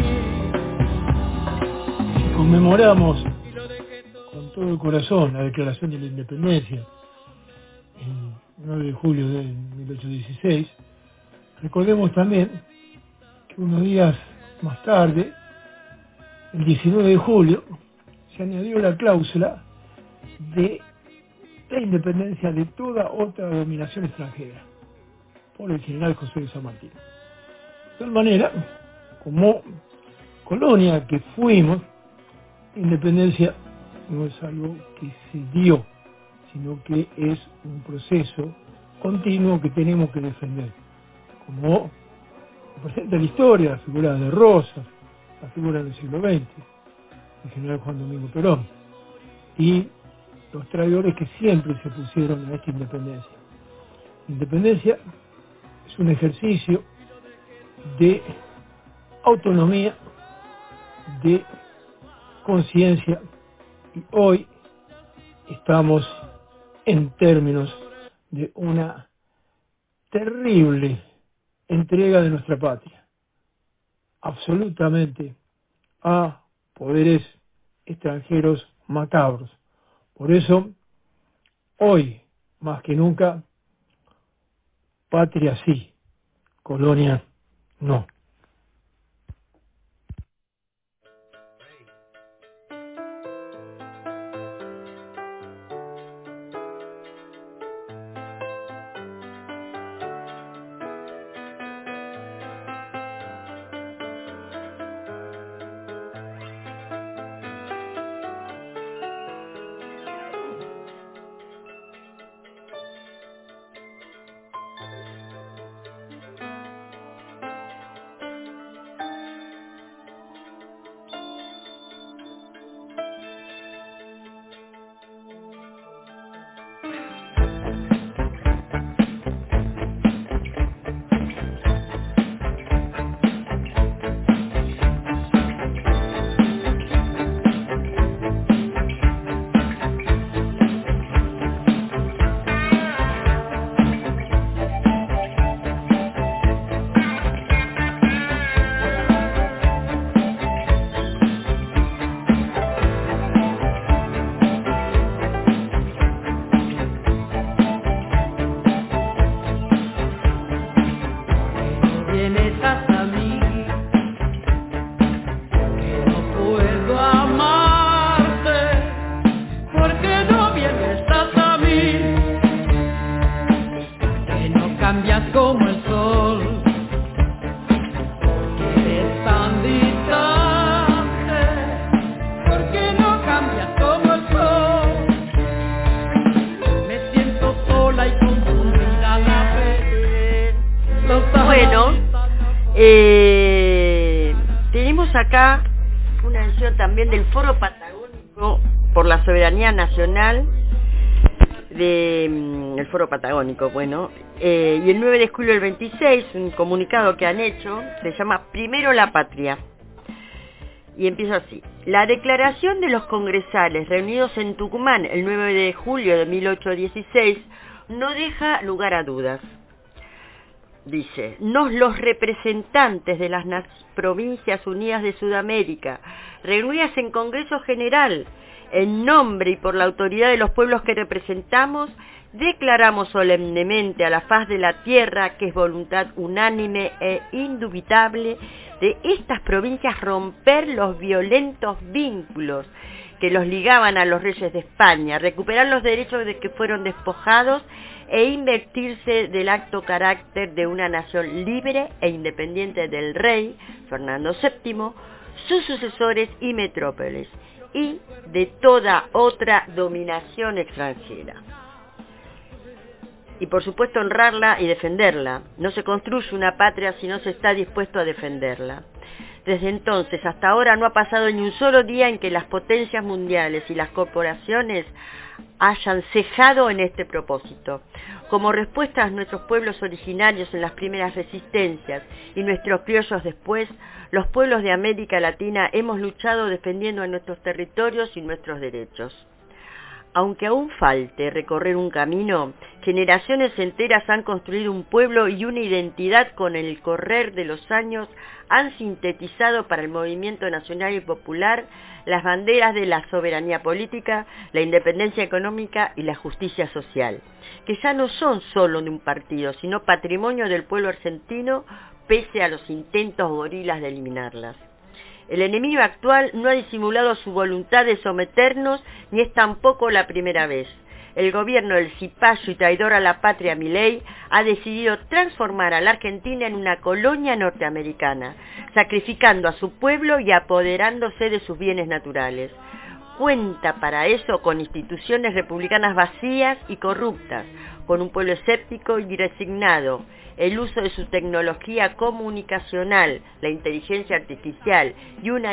Speaker 2: Conmemoramos con todo el corazón la declaración de la independencia, el 9 de julio de 1816. Recordemos también que unos días más tarde, el 19 de julio, se añadió la cláusula de la independencia de toda otra dominación extranjera por el general José de San Martín. De tal manera, como colonia que fuimos, independencia no es algo que se dio, sino que es un proceso continuo que tenemos que defender. Como representa la historia, la figura de Rosas, la figura del siglo XX, el general Juan Domingo Perón, y los traidores que siempre se pusieron a esta independencia. Independencia es un ejercicio de autonomía, de conciencia, y hoy estamos en términos de una terrible entrega de nuestra patria, absolutamente a poderes extranjeros macabros. Por eso, hoy, más que nunca, patria sí, colonia no.
Speaker 6: Tenemos acá una edición también del Foro Patagónico por la Soberanía Nacional, el Foro Patagónico, bueno, y el 9 de julio del 26, un comunicado que han hecho, se llama Primero la Patria. Y empieza así. La declaración de los congresales reunidos en Tucumán el 9 de julio de 1816 no deja lugar a dudas. Dice, los representantes de las Provincias Unidas de Sudamérica, reunidas en Congreso General, en nombre y por la autoridad de los pueblos que representamos, declaramos solemnemente a la faz de la tierra que es voluntad unánime e indubitable de estas provincias romper los violentos vínculos que los ligaban a los reyes de España, recuperar los derechos de que fueron despojados e invertirse del acto carácter de una nación libre e independiente del rey Fernando VII, sus sucesores y metrópolis, y de toda otra dominación extranjera. Y por supuesto honrarla y defenderla. No se construye una patria si no se está dispuesto a defenderla. Desde entonces hasta ahora no ha pasado ni un solo día en que las potencias mundiales y las corporaciones hayan cejado en este propósito. Como respuesta a nuestros pueblos originarios en las primeras resistencias y nuestros criollos después, los pueblos de América Latina hemos luchado defendiendo a nuestros territorios y nuestros derechos. Aunque aún falte recorrer un camino, generaciones enteras han construido un pueblo y una identidad con el correr de los años han sintetizado para el movimiento nacional y popular las banderas de la soberanía política, la independencia económica y la justicia social, que ya no son solo de un partido, sino patrimonio del pueblo argentino, pese a los intentos gorilas de eliminarlas. El enemigo actual no ha disimulado su voluntad de someternos, ni es tampoco la primera vez. El gobierno del cipayo y traidor a la patria Milei ha decidido transformar a la Argentina en una colonia norteamericana, sacrificando a su pueblo y apoderándose de sus bienes naturales. Cuenta para eso con instituciones republicanas vacías y corruptas, con un pueblo escéptico y resignado, el uso de su tecnología comunicacional, la inteligencia artificial y una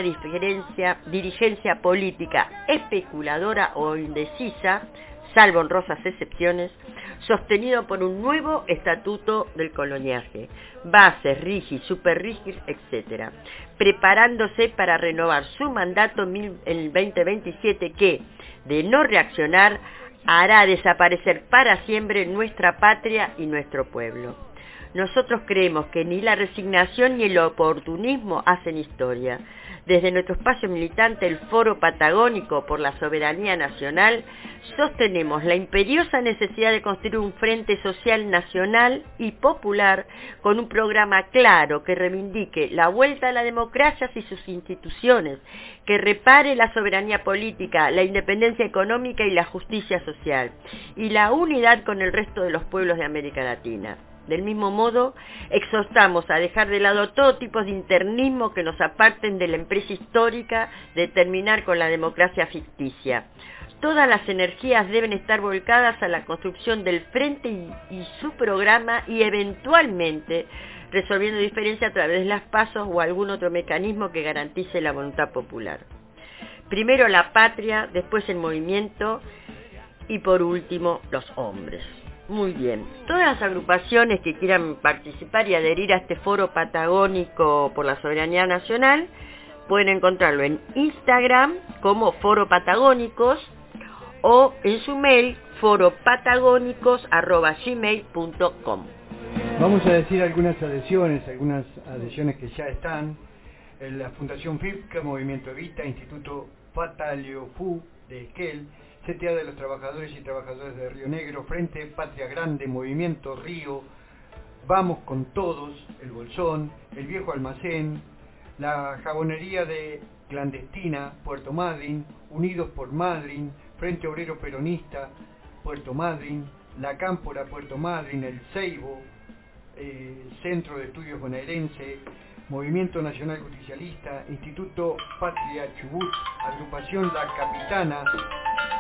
Speaker 6: dirigencia política especuladora o indecisa, salvo honrosas excepciones, sostenido por un nuevo estatuto del coloniaje, bases, rigis, superrigis, etc., preparándose para renovar su mandato en el 2027 que, de no reaccionar, hará desaparecer para siempre nuestra patria y nuestro pueblo. Nosotros creemos que ni la resignación ni el oportunismo hacen historia. Desde nuestro espacio militante, el Foro Patagónico por la Soberanía Nacional, sostenemos la imperiosa necesidad de construir un frente social nacional y popular con un programa claro que reivindique la vuelta a la democracia y sus instituciones, que repare la soberanía política, la independencia económica y la justicia social, y la unidad con el resto de los pueblos de América Latina. Del mismo modo, exhortamos a dejar de lado todo tipo de internismo que nos aparten de la empresa histórica de terminar con la democracia ficticia. Todas las energías deben estar volcadas a la construcción del frente y su programa y eventualmente resolviendo diferencias a través de las PASO o algún otro mecanismo que garantice la voluntad popular. Primero la patria, después el movimiento y por último los hombres. Muy bien. Todas las agrupaciones que quieran participar y adherir a este Foro Patagónico por la Soberanía Nacional pueden encontrarlo en Instagram como Foro Patagónicos o en su mail foropatagónicos@gmail.com.
Speaker 4: Vamos a decir algunas adhesiones que ya están. La Fundación FIPCA, Movimiento Evita, Instituto Patalio Fu de Esquel, CTA de los Trabajadores y Trabajadoras de Río Negro, Frente Patria Grande, Movimiento Río, Vamos con Todos, El Bolsón, El Viejo Almacén, la Jabonería de Clandestina, Puerto Madryn, Unidos por Madryn, Frente Obrero Peronista, Puerto Madryn, La Cámpora, Puerto Madryn, El Ceibo, Centro de Estudios Bonaerense, Movimiento Nacional Justicialista, Instituto Patria Chubut, Agrupación La Capitana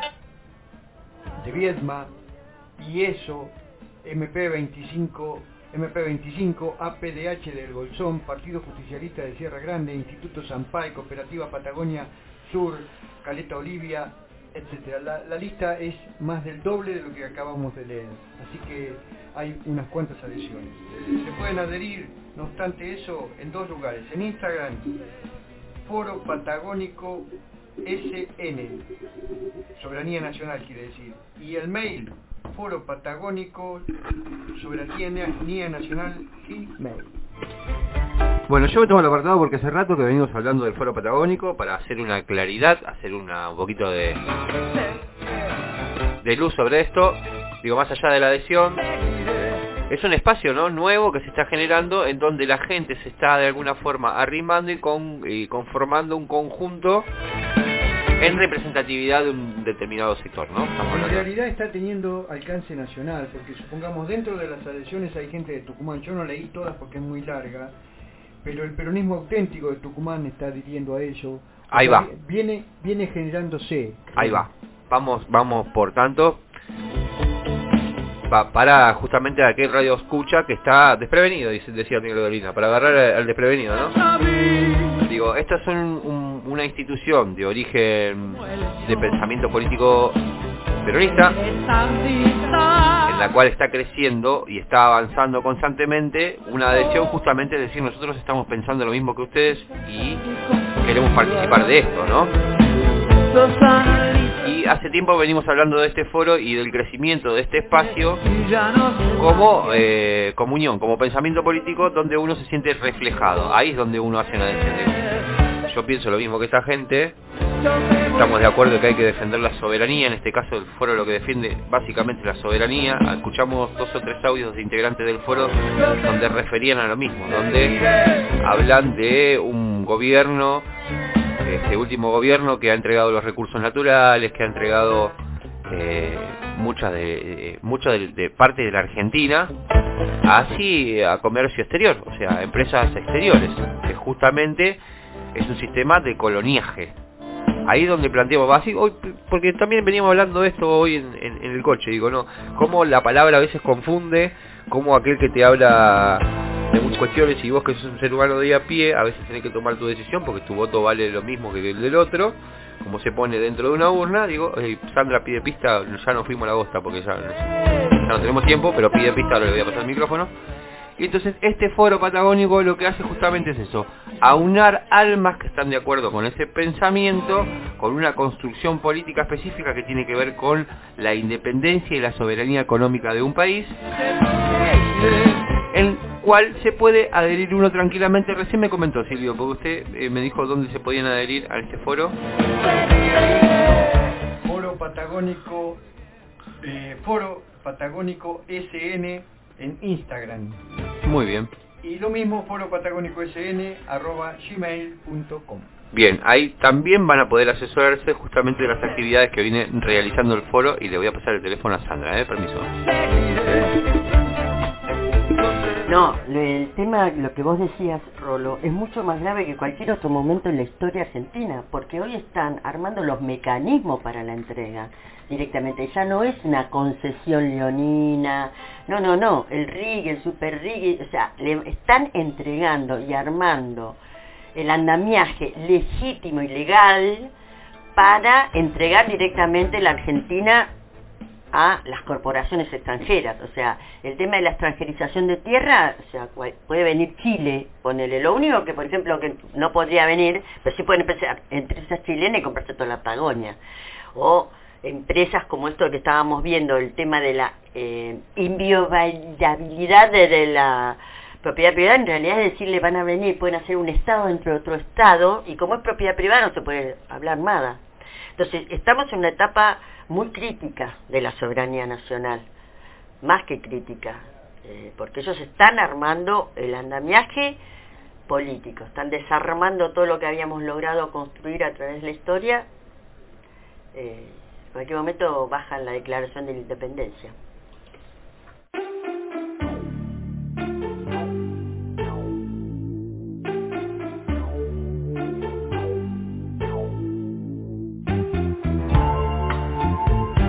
Speaker 4: de Viedma, IESO, MP25 MP25, APDH del Bolsón, Partido Justicialista de Sierra Grande, Instituto Sampay, Cooperativa Patagonia Sur, Caleta Olivia, etcétera. La lista es más del doble de lo que acabamos de leer, así que hay unas cuantas adhesiones. Se pueden adherir, no obstante eso, en 2 lugares: en Instagram, Foro Patagónico SN, Soberanía Nacional quiere decir, y el mail, Foro Patagónico Soberanía Nacional Gmail.
Speaker 3: Bueno, yo me tomo el apartado porque hace rato que venimos hablando del Foro Patagónico para hacer una claridad, hacer un poquito de luz sobre esto. Digo, más allá de la adhesión, es un espacio, ¿no?, nuevo que se está generando en donde la gente se está de alguna forma arrimando y conformando un conjunto en representatividad de un determinado sector, ¿no?
Speaker 4: En realidad está teniendo alcance nacional, porque supongamos dentro de las adhesiones hay gente de Tucumán. Yo no leí todas porque es muy larga, pero el peronismo auténtico de Tucumán está adhiriendo a ello.
Speaker 3: Ahí va.
Speaker 4: Viene generándose.
Speaker 3: Ahí va. Vamos por tanto, para justamente aquel radio escucha que está desprevenido, decía Miguel Dolina, para agarrar al desprevenido, ¿no? Digo, esta es una institución de origen de pensamiento político peronista, en la cual está creciendo y está avanzando constantemente una adhesión, justamente, es decir, nosotros estamos pensando lo mismo que ustedes y queremos participar de esto, ¿no? Y hace tiempo venimos hablando de este foro y del crecimiento de este espacio como comunión, como pensamiento político donde uno se siente reflejado. Ahí es donde uno hace una adhesión. Yo pienso lo mismo que esta gente. Estamos de acuerdo que hay que defender la soberanía. En este caso el foro lo que defiende básicamente la soberanía. Escuchamos 2 o 3 audios de integrantes del foro donde referían a lo mismo, donde hablan de un gobierno, este último gobierno, que ha entregado los recursos naturales, que ha entregado mucha de parte de la Argentina así a comercio exterior, o sea, a empresas exteriores, que justamente es un sistema de coloniaje. Ahí donde planteamos, así hoy, porque también veníamos hablando de esto hoy en el coche, digo, no, cómo la palabra a veces confunde, cómo aquel que te habla de muchas cuestiones y vos que sos un ser humano de a pie, a veces tenés que tomar tu decisión porque tu voto vale lo mismo que el del otro, como se pone dentro de una urna. Digo, Sandra pide pista, ya nos fuimos a la bosta porque ya no tenemos tiempo, pero pide pista, ahora le voy a pasar el micrófono. Y entonces este foro patagónico lo que hace justamente es eso, aunar almas que están de acuerdo con ese pensamiento, con una construcción política específica que tiene que ver con la independencia y la soberanía económica de un país, en cual se puede adherir uno tranquilamente. Recién me comentó Silvio, porque usted me dijo dónde se podían adherir a este foro.
Speaker 4: Foro Patagónico, Foro Patagónico SN en Instagram.
Speaker 3: Muy bien.
Speaker 4: Y lo mismo, foropatagónicosn@gmail.com.
Speaker 3: Bien, ahí también van a poder asesorarse justamente de las actividades que viene realizando el foro, y le voy a pasar el teléfono a Sandra, permiso.
Speaker 6: No, el tema, lo que vos decías, Rolo, es mucho más grave que cualquier otro momento en la historia argentina, porque hoy están armando los mecanismos para la entrega directamente. Ya no es una concesión leonina, no, el RIG, el super RIG, o sea, le están entregando y armando el andamiaje legítimo y legal para entregar directamente la Argentina a las corporaciones extranjeras. O sea, el tema de la extranjerización de tierra, o sea, puede venir Chile, ponele. Lo único que, por ejemplo, que no podría venir, pero sí pueden empezar empresas chilenas y comprarse toda la Patagonia. O empresas como esto que estábamos viendo, el tema de la inviolabilidad de la propiedad privada. En realidad es decirle, van a venir, pueden hacer un estado dentro de otro estado, y como es propiedad privada no se puede hablar nada. Entonces, estamos en una etapa muy crítica de la soberanía nacional, más que crítica, porque ellos están armando el andamiaje político, están desarmando todo lo que habíamos logrado construir a través de la historia. En cualquier momento bajan la declaración de la independencia.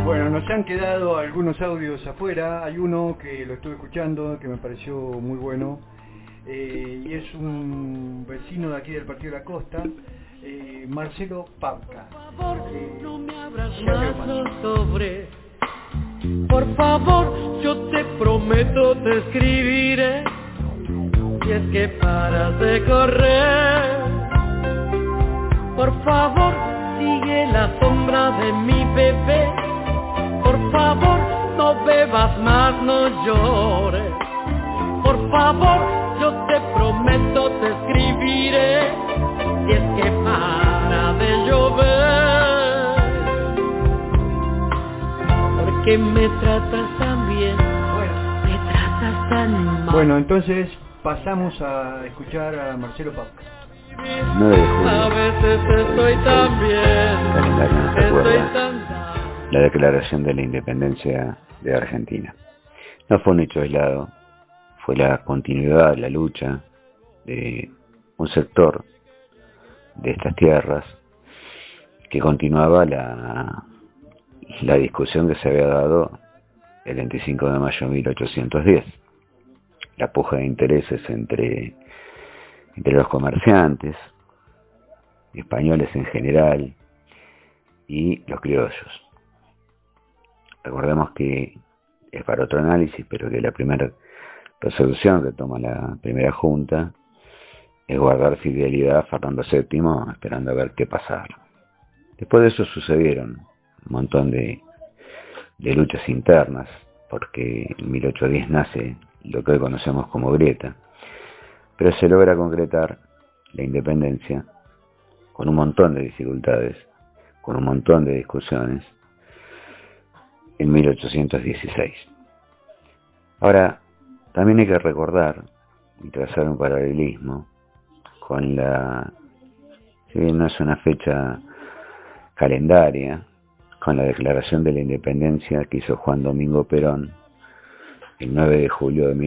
Speaker 4: Bueno, nos han quedado algunos audios afuera. Hay uno que lo estuve escuchando que me pareció muy bueno, y es un vecino de aquí del Partido de la Costa, Marcelo Papka.
Speaker 16: No me abras más sobre. Por favor, yo te prometo te escribiré. Si es que paras de correr, por favor, sigue la sombra de mi bebé. Por favor, no bebas más, no llores. Por favor, yo te prometo te escribiré. Si es que para de llover, porque me tratas tan bien, me tratas tan mal.
Speaker 4: Bueno, entonces pasamos a escuchar a Marcelo Papka.
Speaker 8: 9 de julio.
Speaker 16: A veces estoy tan bien,
Speaker 8: Calendario nos
Speaker 16: estoy
Speaker 8: recuerda
Speaker 16: tan...
Speaker 8: la declaración de la independencia de Argentina. No fue un hecho aislado, fue la continuidad de la lucha de un sector de estas tierras que continuaba la discusión que se había dado el 25 de mayo de 1810. La puja de intereses entre los comerciantes, españoles en general, y los criollos. Recordemos que es para otro análisis, pero que la primera resolución que toma la primera junta es guardar fidelidad a Fernando VII, esperando a ver qué pasaba. Después de eso sucedieron un montón de luchas internas, porque en 1810 nace lo que hoy conocemos como grieta, pero se logra concretar la independencia con un montón de dificultades, con un montón de discusiones, en 1816. Ahora, también hay que recordar y trazar un paralelismo con si bien no es una fecha calendaria, con la declaración de la independencia que hizo Juan Domingo Perón el 9 de julio de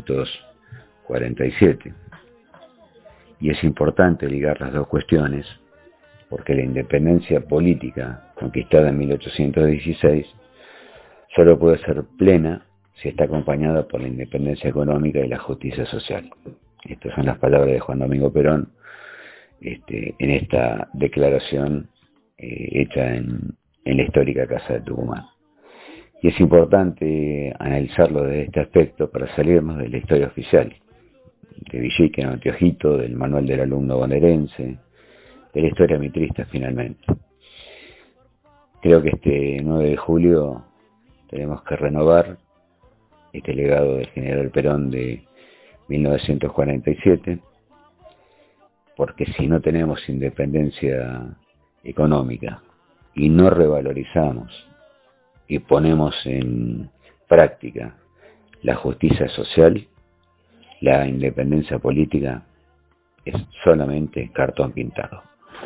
Speaker 8: 1947. Y es importante ligar las dos cuestiones, porque la independencia política conquistada en 1816 solo puede ser plena si está acompañada por la independencia económica y la justicia social. Estas son las palabras de Juan Domingo Perón en esta declaración hecha en la histórica Casa de Tucumán. Y es importante analizarlo desde este aspecto para salirnos de la historia oficial, de Villiquen, Anteojito, del manual del alumno bonaerense, de la historia mitrista finalmente. Creo que este 9 de julio tenemos que renovar este legado del general Perón de 1947, porque si no tenemos independencia económica y no revalorizamos y ponemos en práctica la justicia social, la independencia política es solamente cartón pintado.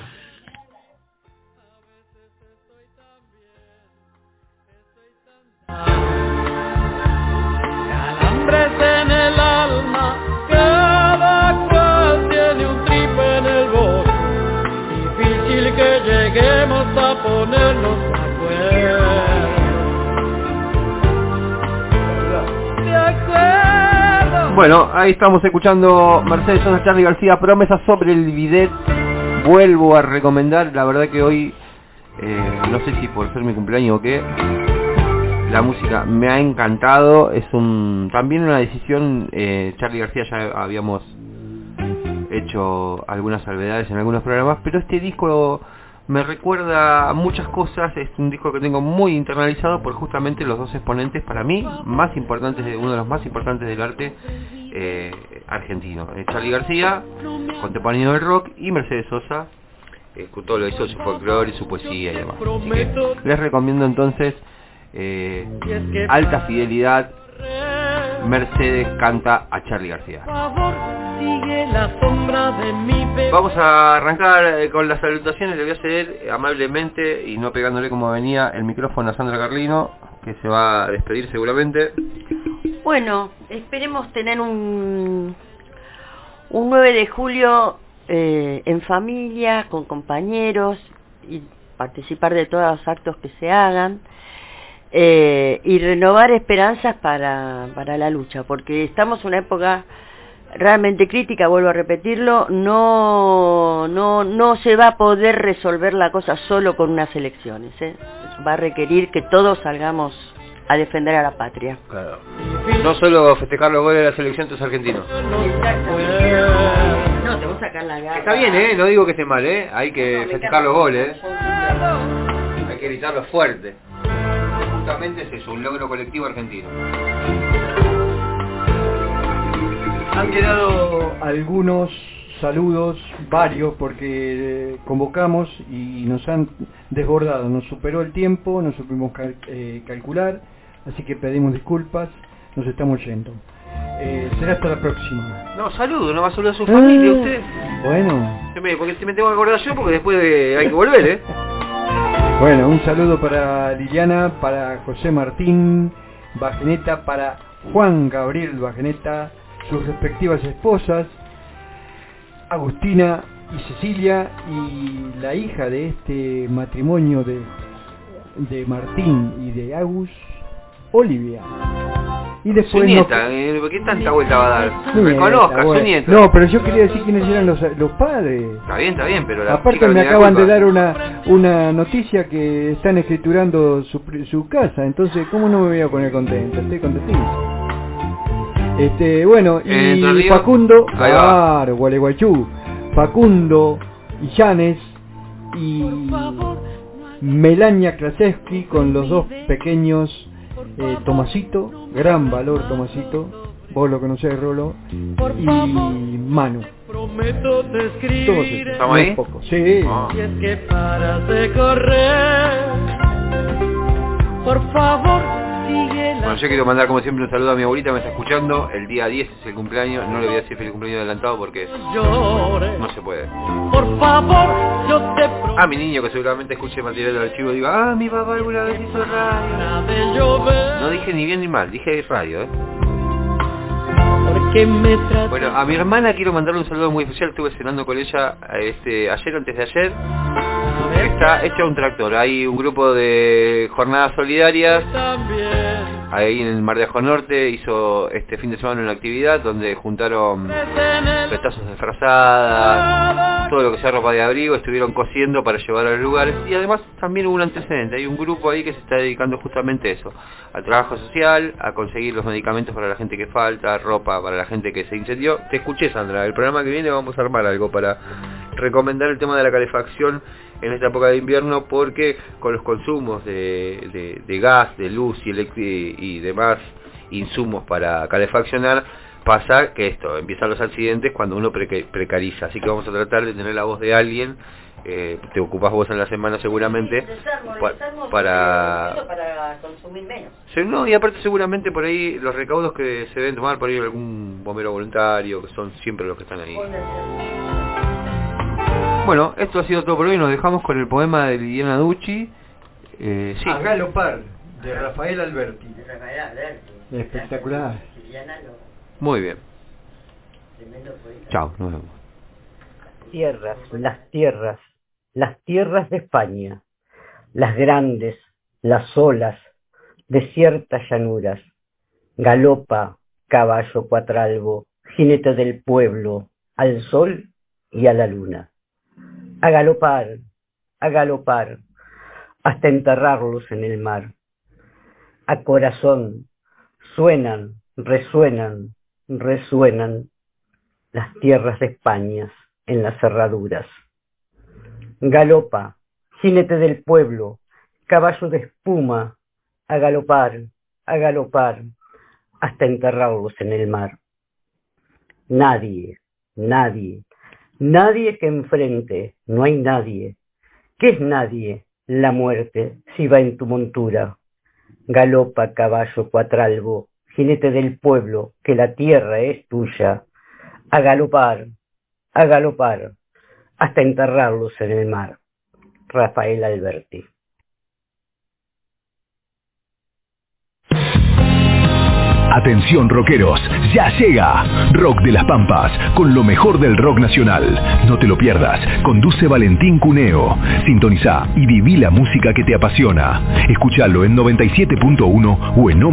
Speaker 16: Calambres en el alma, cada cual tiene un tripe en el bolso. Difícil que lleguemos a ponernos de acuerdo.
Speaker 3: Bueno, ahí estamos escuchando Mercedes Sosa, Charly García, Promesas sobre el bidet. Vuelvo a recomendar, la verdad que hoy, no sé si por ser mi cumpleaños o qué, la música me ha encantado. Es también una decisión, Charly García ya habíamos hecho algunas salvedades en algunos programas, pero este disco me recuerda a muchas cosas. Es un disco que tengo muy internalizado por justamente los dos exponentes para mí más importantes, uno de los más importantes del arte argentino, Charly García, contemporáneo del rock, y Mercedes Sosa, todo lo hizo, su folclore y su poesía y demás. Así que les recomiendo entonces Alta Fidelidad. Mercedes canta a Charly García. Vamos a arrancar con las salutaciones. Le voy a ceder amablemente y no pegándole como venía el micrófono a Sandra Carlino, que se va a despedir seguramente.
Speaker 6: Bueno, esperemos tener un 9 de julio en familia, con compañeros, y participar de todos los actos que se hagan. y renovar esperanzas para la lucha, porque estamos en una época realmente crítica, vuelvo a repetirlo. No se va a poder resolver la cosa solo con unas elecciones, va a requerir que todos salgamos a defender a la patria.
Speaker 3: Claro. No solo festejar los goles de la selección de los argentinos.
Speaker 6: No, te voy a sacar la garra.
Speaker 3: Está bien, no digo que esté mal, hay que festejar los goles, hay que gritarlos fuerte. Justamente ese es un logro colectivo argentino.
Speaker 4: Han quedado algunos saludos, varios, porque convocamos y nos han desbordado, nos superó el tiempo, no supimos calcular, así que pedimos disculpas, nos estamos yendo. Será hasta la próxima.
Speaker 3: No, saludo, no va a saludar a su familia usted.
Speaker 4: Bueno.
Speaker 3: Porque me tengo que acordar yo, porque después hay que volver,
Speaker 4: Bueno, un saludo para Liliana, para José Martín Bajeneta, para Juan Gabriel Bajeneta, sus respectivas esposas, Agustina y Cecilia, y la hija de este matrimonio de Martín y de Agus, Olivia. Y después
Speaker 3: su nieta, ¿qué tanta vuelta va a dar? Reconozca,
Speaker 4: bueno.
Speaker 3: Su nieta.
Speaker 4: No, pero yo quería decir quiénes eran los padres.
Speaker 3: Está bien, pero la
Speaker 4: aparte me acaban de dar una noticia que están escriturando su casa, entonces ¿cómo no me voy a poner contento? Estoy contentísimo. Bueno, y Facundo, claro, Gualeguaychú, Facundo y Janes y Melania Krasevsky con los dos pequeños, Tomasito, gran valor Tomasito, vos lo conocés, Rolo, y Manu. Todos estos.
Speaker 3: ¿Estamos ahí?
Speaker 4: Poco. Sí.
Speaker 16: Si es que paras de correr, por favor.
Speaker 3: Bueno, yo quiero mandar como siempre un saludo a mi abuelita, me está escuchando. El día 10 es el cumpleaños, no le voy a decir feliz cumpleaños adelantado porque no se puede.
Speaker 16: Por favor, yo te
Speaker 3: a mi niño que seguramente escuche material del archivo y diga, mi papá alguna vez hizo radio. No dije ni bien ni mal, dije radio, Bueno, a mi hermana quiero mandarle un saludo muy especial. Estuve cenando con ella ayer o antes de ayer. Está hecha un tractor. Hay un grupo de jornadas solidarias ahí en el Mar de Ajó Norte. Hizo este fin de semana una actividad donde juntaron retazos de frazada, todo lo que sea ropa de abrigo, estuvieron cosiendo para llevar a los lugares. Y además también hubo un antecedente, hay un grupo ahí que se está dedicando justamente a eso, al trabajo social, a conseguir los medicamentos para la gente que falta, ropa para la gente que se incendió. Te escuché, Sandra, el programa que viene vamos a armar algo para recomendar el tema de la calefacción en esta época de invierno, porque con los consumos de gas, de luz y demás insumos para calefaccionar, pasa que empiezan los accidentes cuando uno precariza. Así que vamos a tratar de tener la voz de alguien, te ocupás vos en la semana seguramente, para
Speaker 6: consumir menos.
Speaker 3: No, y aparte seguramente por ahí los recaudos que se deben tomar, por ahí algún bombero voluntario, que son siempre los que están ahí. Bueno, esto ha sido todo por hoy. Nos dejamos con el poema de Liliana Ducci. Sí.
Speaker 4: A galopar, de Rafael Alberti. Espectacular.
Speaker 3: Muy bien. Chao, nos vemos.
Speaker 9: Las tierras de España, las grandes, las olas, desiertas llanuras. Galopa, caballo cuatralbo, jinete del pueblo, al sol y a la luna. A galopar, hasta enterrarlos en el mar. A corazón, suenan, resuenan las tierras de España en las cerraduras. Galopa, jinete del pueblo, caballo de espuma, a galopar, hasta enterrarlos en el mar. Nadie que enfrente, no hay nadie. ¿Qué es nadie? La muerte, si va en tu montura. Galopa, caballo cuatralbo, jinete del pueblo, que la tierra es tuya. A galopar, hasta enterrarlos en el mar. Rafael Alberti.
Speaker 7: Atención rockeros, ya llega Rock de las Pampas, con lo mejor del rock nacional. No te lo pierdas, conduce Valentín Cuneo. Sintoniza y viví la música que te apasiona. Escúchalo en 97.1 o en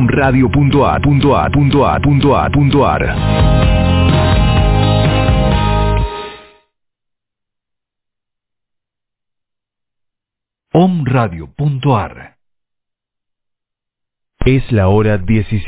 Speaker 7: omradio.ar. omradio.ar. Es la hora 17.